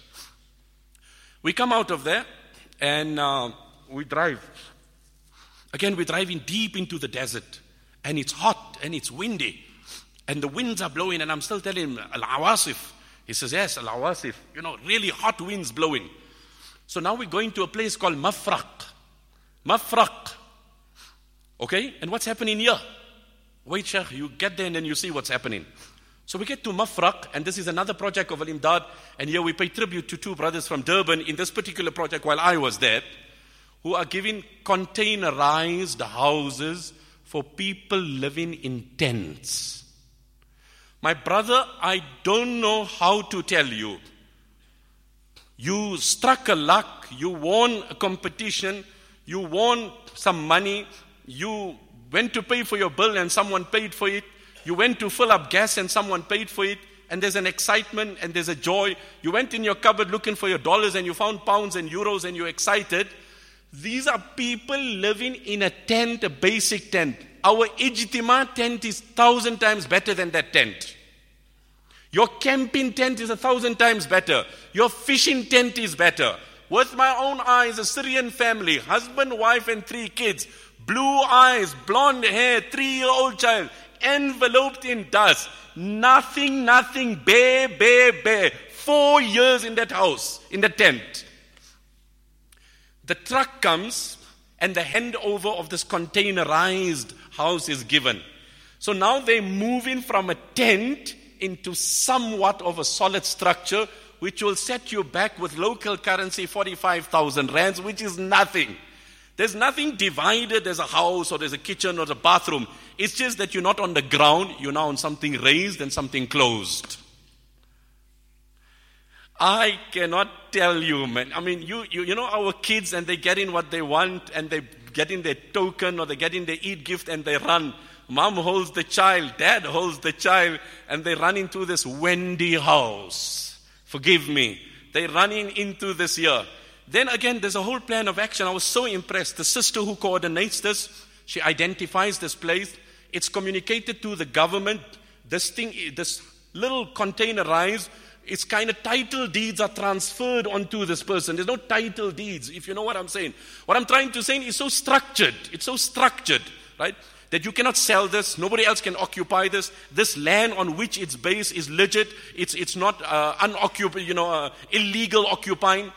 We come out of there. And uh, we drive. Again, we're driving deep into the desert. And it's hot and it's windy. And the winds are blowing. And I'm still telling him, Al-Awasif. He says, yes, Al-Awasif. You know, really hot winds blowing. So now we're going to a place called Mafraq. Mafraq. Okay? And what's happening here? Wait, Sheikh, you get there and then you see what's happening. So we get to Mafraq, and this is another project of Al-Imdad, and here we pay tribute to two brothers from Durban in this particular project while I was there, who are giving containerized houses for people living in tents. My brother, I don't know how to tell you. You struck a luck, you won a competition, you won some money, you went to pay for your bill and someone paid for it. You went to fill up gas and someone paid for it, and there's an excitement and there's a joy. You went in your cupboard looking for your dollars and you found pounds and euros and you're excited. These are people living in a tent, a basic tent. Our Ijtima tent is thousand times better than that tent. Your camping tent is a thousand times better. Your fishing tent is better. With my own eyes, a Syrian family, husband, wife and three kids, blue eyes, blonde hair, three-year-old child, enveloped in dust, nothing, nothing, bare, bare, bare, Four years in that house, in that tent. The truck comes and the handover of this containerized house is given. So now they're moving from a tent into somewhat of a solid structure, which will set you back with local currency forty-five thousand rands, which is nothing. There's nothing divided. There's a house or there's a kitchen or a bathroom. It's just that you're not on the ground. You're now on something raised and something closed. I cannot tell you, man. I mean, you, you, you know our kids, and they get in what they want, and they get in their token or they get in their Eid gift and they run. Mom holds the child, dad holds the child, and they run into this Wendy house. Forgive me. They're running into this here. Then again, there's a whole plan of action. I was so impressed. The sister who coordinates this, she identifies this place. It's communicated to the government. This thing, this little containerized, it's kind of title deeds are transferred onto this person. There's no title deeds, if you know what I'm saying. What I'm trying to say is so structured. It's so structured, right? That you cannot sell this. Nobody else can occupy this. This land on which it's based is legit. It's it's not uh, unoccupied, you know, uh, illegal occupying.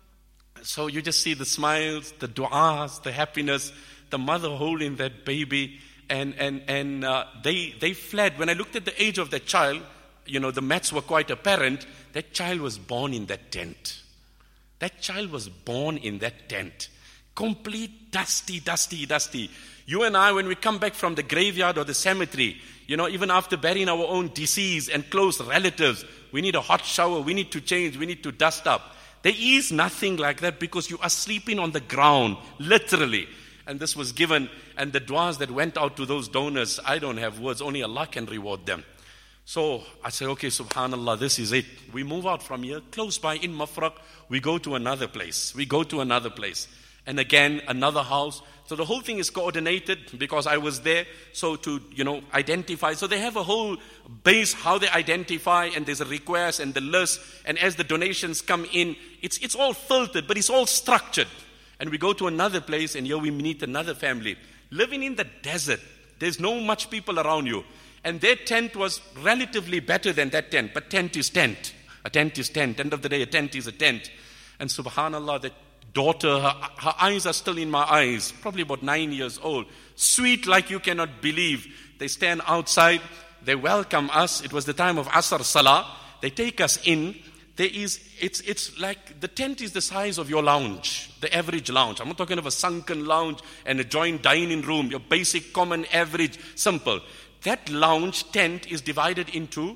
So you just see the smiles, the du'as, the happiness, the mother holding that baby, and and and uh, they they fled. When I looked at the age of that child, you know, the maths were quite apparent. That child was born in that tent. That child was born in that tent. Complete dusty, dusty, dusty. You and I, when we come back from the graveyard or the cemetery, you know, even after burying our own deceased and close relatives, we need a hot shower, we need to change, we need to dust up. There is nothing like that because you are sleeping on the ground, literally. And this was given, and the du'as that went out to those donors, I don't have words, only Allah can reward them. So I said, okay, subhanallah, this is it. We move out from here, close by in Mafraq, we go to another place. We go to another place. And again, another house. So the whole thing is coordinated because I was there. So to, you know, identify. So they have a whole base how they identify, and there's a request and the list. And as the donations come in, it's it's all filtered, but it's all structured. And we go to another place, and here we meet another family. Living in the desert. There's no much people around you. And their tent was relatively better than that tent. But tent is tent. A tent is tent. End of the day, a tent is a tent. And subhanallah, that daughter, her, her eyes are still in my eyes, probably about nine years old. Sweet like you cannot believe. They stand outside. They welcome us. It was the time of Asr Salah. They take us in. There is, it's, it's like the tent is the size of your lounge, the average lounge. I'm not talking of a sunken lounge and a joint dining room, your basic, common, average, simple. That lounge tent is divided into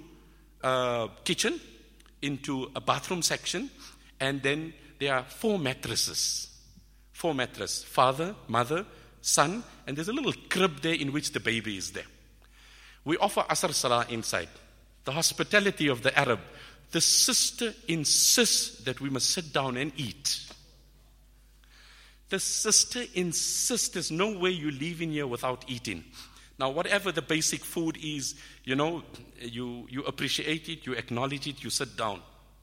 a kitchen, into a bathroom section, and then there are four mattresses. Four mattresses. Father, mother, son, and there's a little crib there in which the baby is there. We offer Asr Salah inside. The hospitality of the Arab. The sister insists that we must sit down and eat. The sister insists there's no way you leave in here without eating. Now, whatever the basic food is, you know, you, you appreciate it, you acknowledge it, you sit down.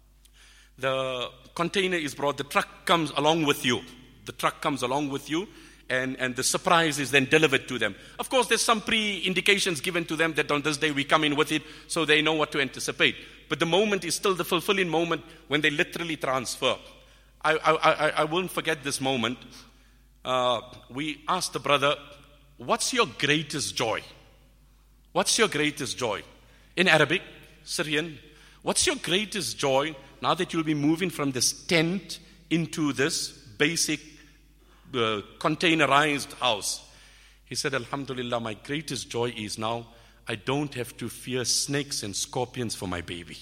The container is brought, the truck comes along with you. The truck comes along with you, and, and the surprise is then delivered to them. Of course, there's some pre-indications given to them that on this day we come in with it, so they know what to anticipate. But the moment is still the fulfilling moment when they literally transfer. I, I, I, I won't forget this moment. Uh, we asked the brother, what's your greatest joy? What's your greatest joy? In Arabic, Syrian, what's your greatest joy now that you'll be moving from this tent into this basic uh, containerized house? He said, Alhamdulillah, my greatest joy is now I don't have to fear snakes and scorpions for my baby.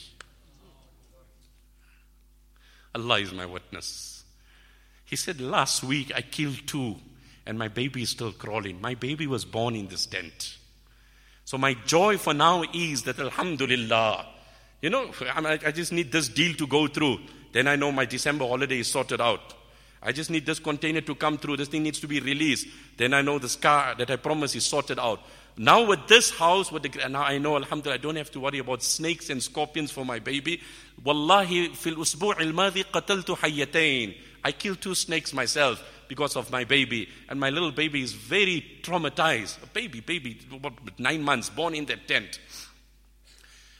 Allah is my witness. He said, last week I killed two and my baby is still crawling. My baby was born in this tent. So my joy for now is that Alhamdulillah, you know, I just need this deal to go through. Then I know my December holiday is sorted out. I just need this container to come through. This thing needs to be released. Then I know this car that I promised is sorted out. Now with this house, with the, now I know, Alhamdulillah, I don't have to worry about snakes and scorpions for my baby. Wallahi, fil usbu' al-madi qataltu hayyatayn. I killed two snakes myself because of my baby. And my little baby is very traumatized. A baby, baby, about nine months, born in that tent.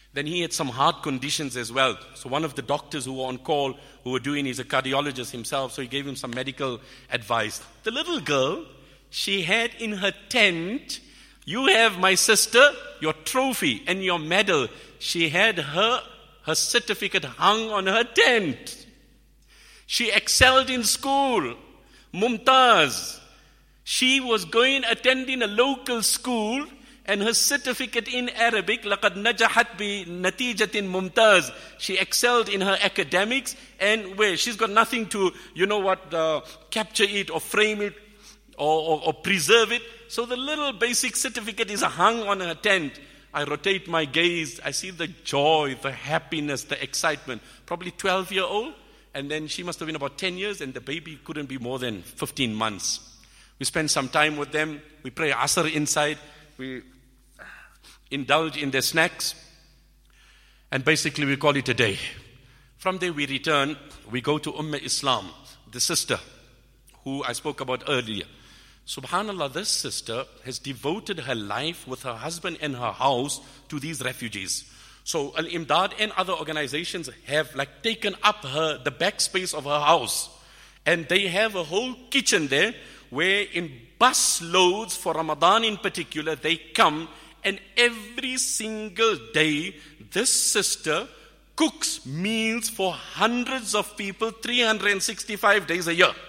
Then he had some heart conditions as well. So one of the doctors who were on call, who were doing, he's a cardiologist himself, so he gave him some medical advice. The little girl, she had in her tent, you have, my sister, your trophy and your medal. She had her, her certificate hung on her tent. She excelled in school. Mumtaz. She was going, attending a local school, and her certificate in Arabic, لَقَدْ نَجَحَتْ بِنَتِيجَةٍ مُمْتَازٍ. She excelled in her academics, and where she's got nothing to, you know what, uh, capture it or frame it or, or, or preserve it. So the little basic certificate is hung on her tent. I rotate my gaze. I see the joy, the happiness, the excitement. Probably twelve year old. And then she must have been about ten years, and the baby couldn't be more than fifteen months. We spend some time with them. We pray Asr inside. We indulge in their snacks. And basically we call it a day. From there we return. We go to Umm Islam, the sister who I spoke about earlier. Subhanallah, this sister has devoted her life with her husband and her house to these refugees. So Al-Imdad and other organizations have like taken up her the back space of her house. And they have a whole kitchen there where in bus loads for Ramadan in particular, they come, and every single day this sister cooks meals for hundreds of people three hundred sixty-five days a year.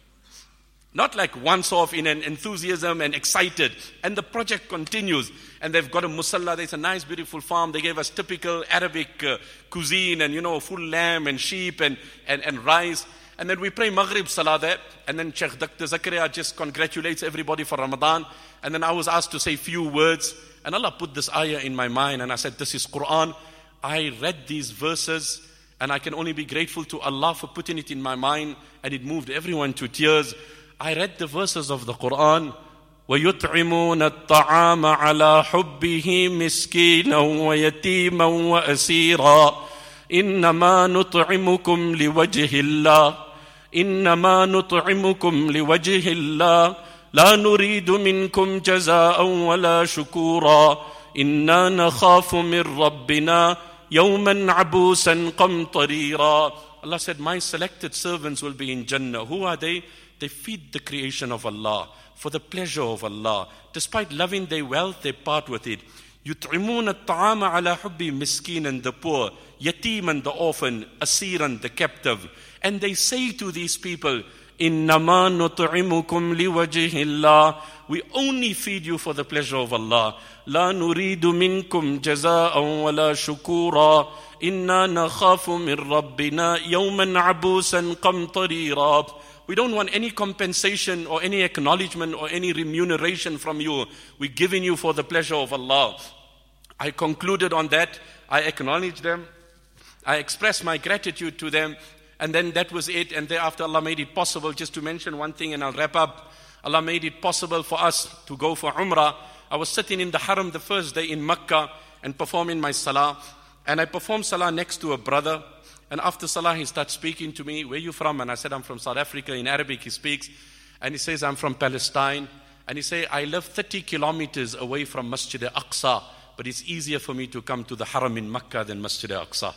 Not like once off in an enthusiasm and excited. And the project continues. And they've got a musalla. There's a nice, beautiful farm. They gave us typical Arabic uh, cuisine and, you know, full lamb and sheep and, and, and rice. And then we pray Maghrib Salah there. And then Sheikh Doctor Zakaria just congratulates everybody for Ramadan. And then I was asked to say few words. And Allah put this ayah in my mind. And I said, this is Quran. I read these verses. And I can only be grateful to Allah for putting it in my mind. And it moved everyone to tears. I read the verses of the Quran. وَيُطْعِمُونَ الطَّعَامَ عَلَى حُبِّهِ مِسْكِينًا وَيَتِيمًا وَأَسِيرًا إِنَّمَا نُطْعِمُكُمْ لِوَجْهِ اللَّهِ إِنَّمَا نُطْعِمُكُمْ لِوَجْهِ اللَّهِ لَا نُرِيدُ مِنْكُمْ جَزَاءً وَلَا شُكُورًا إِنَّا نَخَافُ مِنْ رَبِّنَا يَوْمًا عَبُوسًا قَمْطَرِيرًا. Allah said, my selected servants will be in Jannah. Who are they? They feed the creation of Allah for the pleasure of Allah. Despite loving their wealth, they part with it. يُطْعِمُونَ الطَّعَامَ عَلَى حُبِّ مِسْكِينًا, the poor, yatiman, the orphan, asiran, the captive. And they say to these people, إِنَّمَا نُطْعِمُكُمْ لِوَجْهِ اللَّهِ, we only feed you for the pleasure of Allah. لَا نُرِيدُ مِنْكُمْ جَزَاءً وَلَا شُكُورًا إِنَّا نَخَافُ مِنْ رَبِّنَا يَوْمًا عَبُوسًا قَمْطَرِيرًا. We don't want any compensation or any acknowledgement or any remuneration from you. We're giving you for the pleasure of Allah. I concluded on that. I acknowledged them. I expressed my gratitude to them. And then that was it. And thereafter Allah made it possible. Just to mention one thing and I'll wrap up. Allah made it possible for us to go for Umrah. I was sitting in the Haram the first day in Makkah and performing my Salah. And I performed Salah next to a brother. And after Salah, he starts speaking to me, where are you from? And I said, I'm from South Africa. In Arabic, he speaks. And he says, I'm from Palestine. And he says, I live thirty kilometers away from Masjid al-Aqsa, but it's easier for me to come to the Haram in Makkah than Masjid al-Aqsa.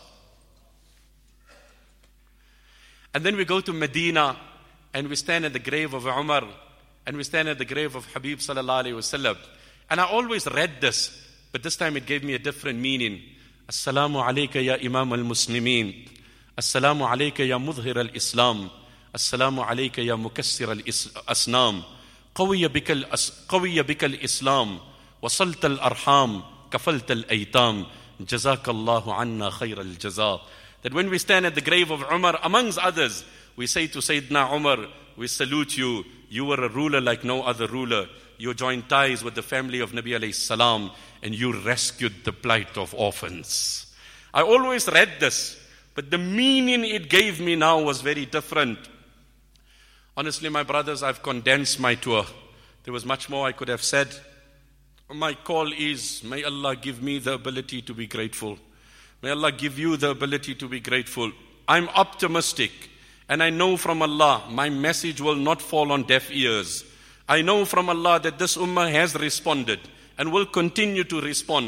And then we go to Medina, and we stand at the grave of Umar, and we stand at the grave of Habib sallallahu alayhi wasallam. And I always read this, but this time it gave me a different meaning. Assalamu alayka ya Imam al-Muslimin. Assalamu alayka ya Mudhir al-Islam. Assalamu alayka ya Mukassir al-Asnam. Qawiya bika al-Islam. Wasalta al-Arham. Kafalta al-Aytam. Jazakallahu anna khayra al-Jaza. That when we stand at the grave of Umar, amongst others, we say to Sayyidina Umar, we salute you. You were a ruler like no other ruler. You joined ties with the family of Nabi alayhi salam, and you rescued the plight of orphans. I always read this, but the meaning it gave me now was very different. Honestly, my brothers, I've condensed my tour. There was much more I could have said. My call is, may Allah give me the ability to be grateful. May Allah give you the ability to be grateful. I'm optimistic, and I know from Allah, my message will not fall on deaf ears. I know from Allah that this ummah has responded and will continue to respond.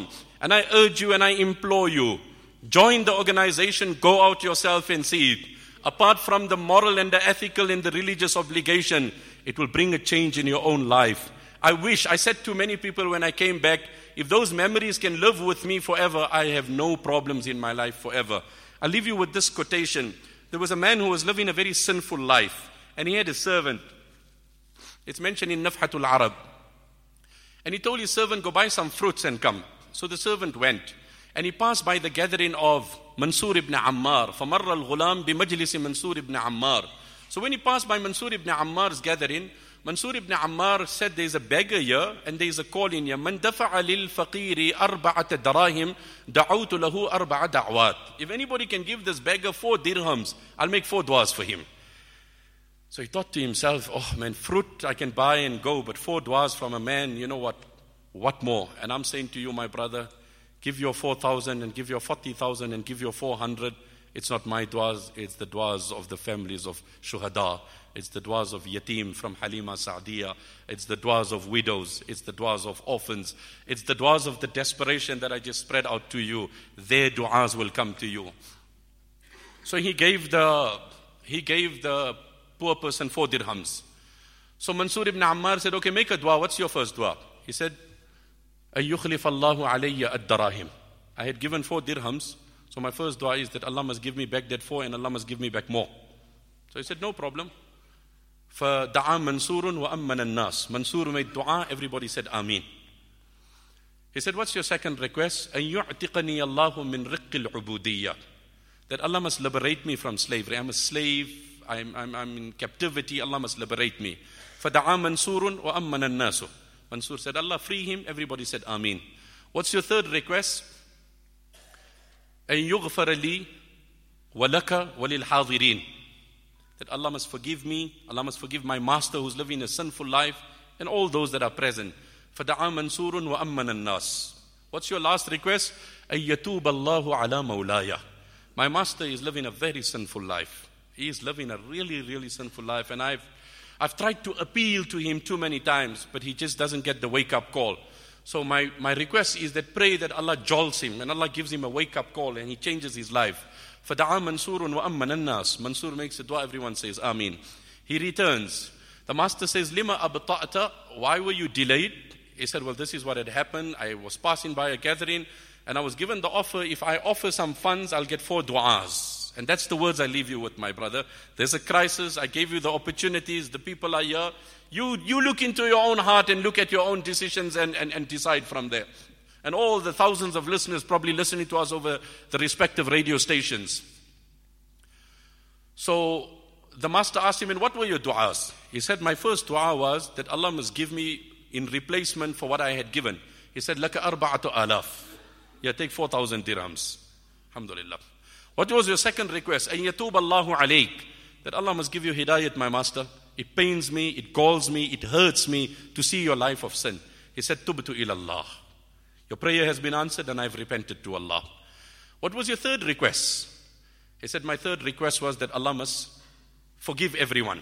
And I urge you and I implore you, join the organization, go out yourself and see it. Apart from the moral and the ethical and the religious obligation, it will bring a change in your own life. I wish, I said to many people when I came back, if those memories can live with me forever, I have no problems in my life forever. I'll leave you with this quotation. There was a man who was living a very sinful life, and he had a servant. It's mentioned in Nafhatul Arab. And he told his servant, go buy some fruits and come. So the servant went, and he passed by the gathering of Mansur ibn Ammar. فَمَرَّ الْغُلَامِ بِمَجْلِسِ Mansur ibn Ammar. So when he passed by Mansur ibn Ammar's gathering, Mansur ibn Ammar said, there's a beggar here, and there's a call in here. مَنْ دَفَعَ لِلْفَقِيرِ أَرْبَعَةَ دَرَاهِمْ دَعَوْتُ لَهُ أَرْبَعَ دَعْوَاتٍ. If anybody can give this beggar four dirhams, I'll make four du'as for him. So he thought to himself, oh man, fruit I can buy and go, but four du'as from a man, you know what? What more? And I'm saying to you, my brother, give your four thousand and give your forty thousand and give your four hundred. It's not my du'as, it's the du'as of the families of shuhada. It's the du'as of yatim from Halima Sa'diya. It's the du'as of widows. It's the du'as of orphans. It's the du'as of the desperation that I just spread out to you. Their du'as will come to you. So he gave the, he gave the poor person four dirhams. So Mansur ibn Ammar said, okay, make a dua. What's your first dua? He said, أَيُّخْلِفَ اللَّهُ عَلَيَّ الدَّرَاهِمْ. I had given four dirhams. So my first dua is that Allah must give me back that four and Allah must give me back more. So he said, no problem. فَدَعَى مَنْصُورٌ وَأَمَّنَ النَّاسِ. Mansur made dua, everybody said Ameen. He said, what's your second request? أَن يُعْتِقَنِيَ اللَّهُ مِنْ رِقِّ الْعُبُودِيَّةِ. That Allah must liberate me from slavery. I'm a slave, I'm, I'm, I'm in captivity, Allah must liberate me. فَدَعَى مَنْصُورٌ وَأَمَّنَ النَّاسُ. Mansur said, Allah free him, everybody said Ameen. What's your third request? أَن يُغْفَرَ لِي وَلَكَ وَلِلْحَاضِرِينَ. That Allah must forgive me, Allah must forgive my master who's living a sinful life, and all those that are present. فَدَعَى مَنْصُورٌ وَأَمَّنَ النَّاسِ. What's your last request? أَن يَتُوبَ اللَّهُ عَلَى مَوْلَايَ. My master is living a very sinful life. He is living a really, really sinful life, and I've I've tried to appeal to him too many times, but he just doesn't get the wake-up call. So my, my request is that pray that Allah jolts him and Allah gives him a wake-up call and he changes his life. فَدَعَى مَنْصُورٌ وَأَمَّنَ النَّاسِ. Mansur makes a dua, everyone says Ameen. He returns. The master says, لِمَا أَبْطَأْتَ. Why were you delayed? He said, well, this is what had happened. I was passing by a gathering and I was given the offer, if I offer some funds, I'll get four du'as. And that's the words I leave you with, my brother. There's a crisis. I gave you the opportunities. The people are here. You, you look into your own heart and look at your own decisions and, and, and decide from there. And all the thousands of listeners probably listening to us over the respective radio stations. So the master asked him, and what were your du'as? He said, my first du'a was that Allah must give me in replacement for what I had given. He said, لَكَ أَرْبَعَةُ آلَافٍ. Yeah, take four thousand dirhams. Alhamdulillah. What was your second request? أَن يَتُوبَ اللَّهُ عَلَيْكَ. That Allah must give you hidayat, my master. It pains me, it galls me, it hurts me to see your life of sin. He said, تُبْتُ إِلَى اللَّهِ. Your prayer has been answered and I've repented to Allah. What was your third request? He said, my third request was that Allah must forgive everyone.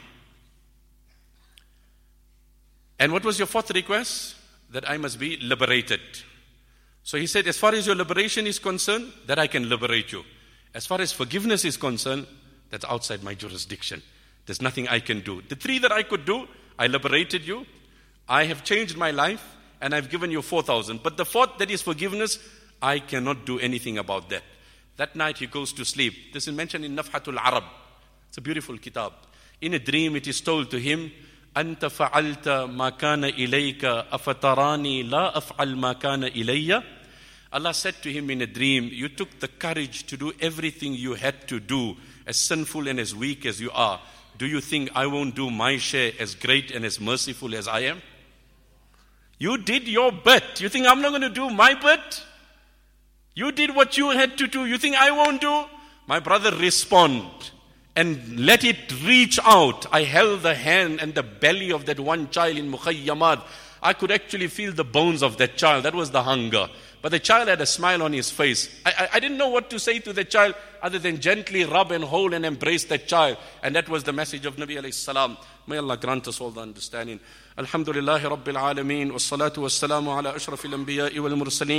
And what was your fourth request? That I must be liberated. So he said, as far as your liberation is concerned, that I can liberate you. As far as forgiveness is concerned, that's outside my jurisdiction. There's nothing I can do. The three that I could do, I liberated you, I have changed my life, and I've given you four thousand. But the fourth, that is forgiveness, I cannot do anything about that. That night he goes to sleep. This is mentioned in Nafhatul Arab. It's a beautiful kitab. In a dream it is told to him, أَنْتَ فَعَلْتَ مَا كَانَ إِلَيْكَ أَفَتَرَانِي لَا أَفْعَلْ مَا كَانَ إِلَيَّ. Allah said to him in a dream, you took the courage to do everything you had to do, as sinful and as weak as you are. Do you think I won't do my share as great and as merciful as I am? You did your bit. You think I'm not going to do my bit? You did what you had to do. You think I won't do? My brother, respond and let it reach out. I held the hand and the belly of that one child in Mukhayyamat. I could actually feel the bones of that child. That was the hunger. But the child had a smile on his face. I, I, I didn't know what to say to the child other than gently rub and hold and embrace that child. And that was the message of Nabi alayhi salam. May Allah grant us all the understanding. Alhamdulillahi Rabbil Alameen. Wassalatu wassalamu ala ashrafil anbiya'i wal mursaleen.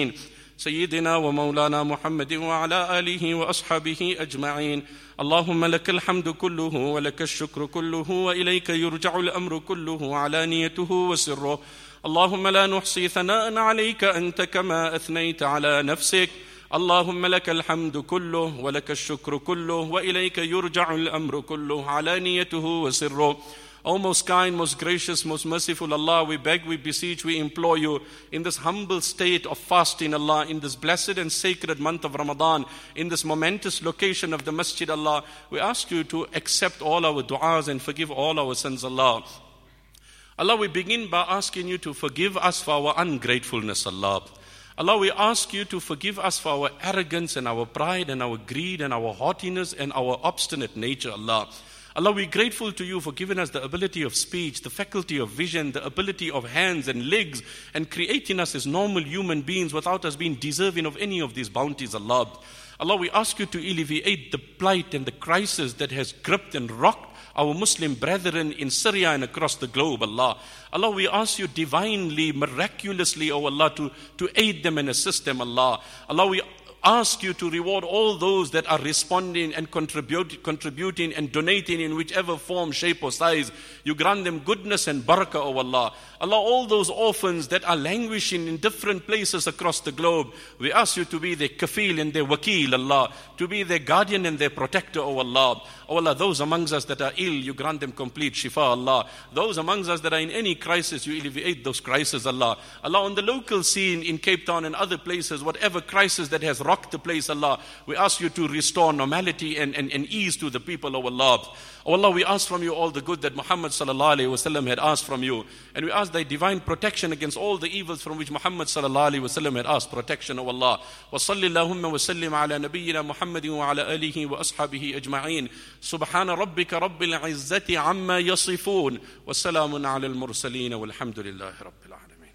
سيدنا ومولانا محمد وعلى آله وأصحابه أجمعين. اللهم لك الحمد كله ولك الشكر كله وإليك يرجع الأمر كله علانيته وسره. اللهم لا نحصي ثناء عليك أنت كما أثنيت على نفسك. اللهم لك الحمد كله ولك الشكر كله وإليك يرجع الأمر كله علانيته وسره. O most kind, most gracious, most merciful Allah, we beg, we beseech, we implore you in this humble state of fasting, Allah, in this blessed and sacred month of Ramadan, in this momentous location of the Masjid, Allah, we ask you to accept all our du'as and forgive all our sins, Allah. Allah, we begin by asking you to forgive us for our ungratefulness, Allah. Allah, we ask you to forgive us for our arrogance and our pride and our greed and our haughtiness and our obstinate nature, Allah. Allah, we're grateful to you for giving us the ability of speech, the faculty of vision, the ability of hands and legs, and creating us as normal human beings without us being deserving of any of these bounties, Allah. Allah, we ask you to alleviate the plight and the crisis that has gripped and rocked our Muslim brethren in Syria and across the globe, Allah. Allah, we ask you divinely, miraculously, oh Allah, to, to aid them and assist them, Allah. Allah, we ask you to reward all those that are responding and contribute, contributing and donating in whichever form, shape or size. You grant them goodness and barakah, O Allah. Allah, all those orphans that are languishing in different places across the globe, we ask you to be their kafil and their wakil, Allah, to be their guardian and their protector, O Allah. O Allah, those amongst us that are ill, you grant them complete shifa, Allah. Those amongst us that are in any crisis, you alleviate those crises, Allah. Allah, on the local scene in Cape Town and other places, whatever crisis that has rocked the place, Allah, we ask you to restore normality and, and, and ease to the people, O Allah. O Allah, we ask from you all the good that Muhammad sallallahu alayhi wa sallam had asked from you. And we ask thy divine protection against all the evils from which Muhammad sallallahu alayhi wa sallam had asked protection, O Allah. Wa salli Allahumma wa sallim ala nabiyyina Muhammadin wa ala alihi wa ashabihi ajma'in. Subhana rabbika rabbil izzati amma yasifun. Wa salamun ala al-mursaleen walhamdulillahi rabbil alamin.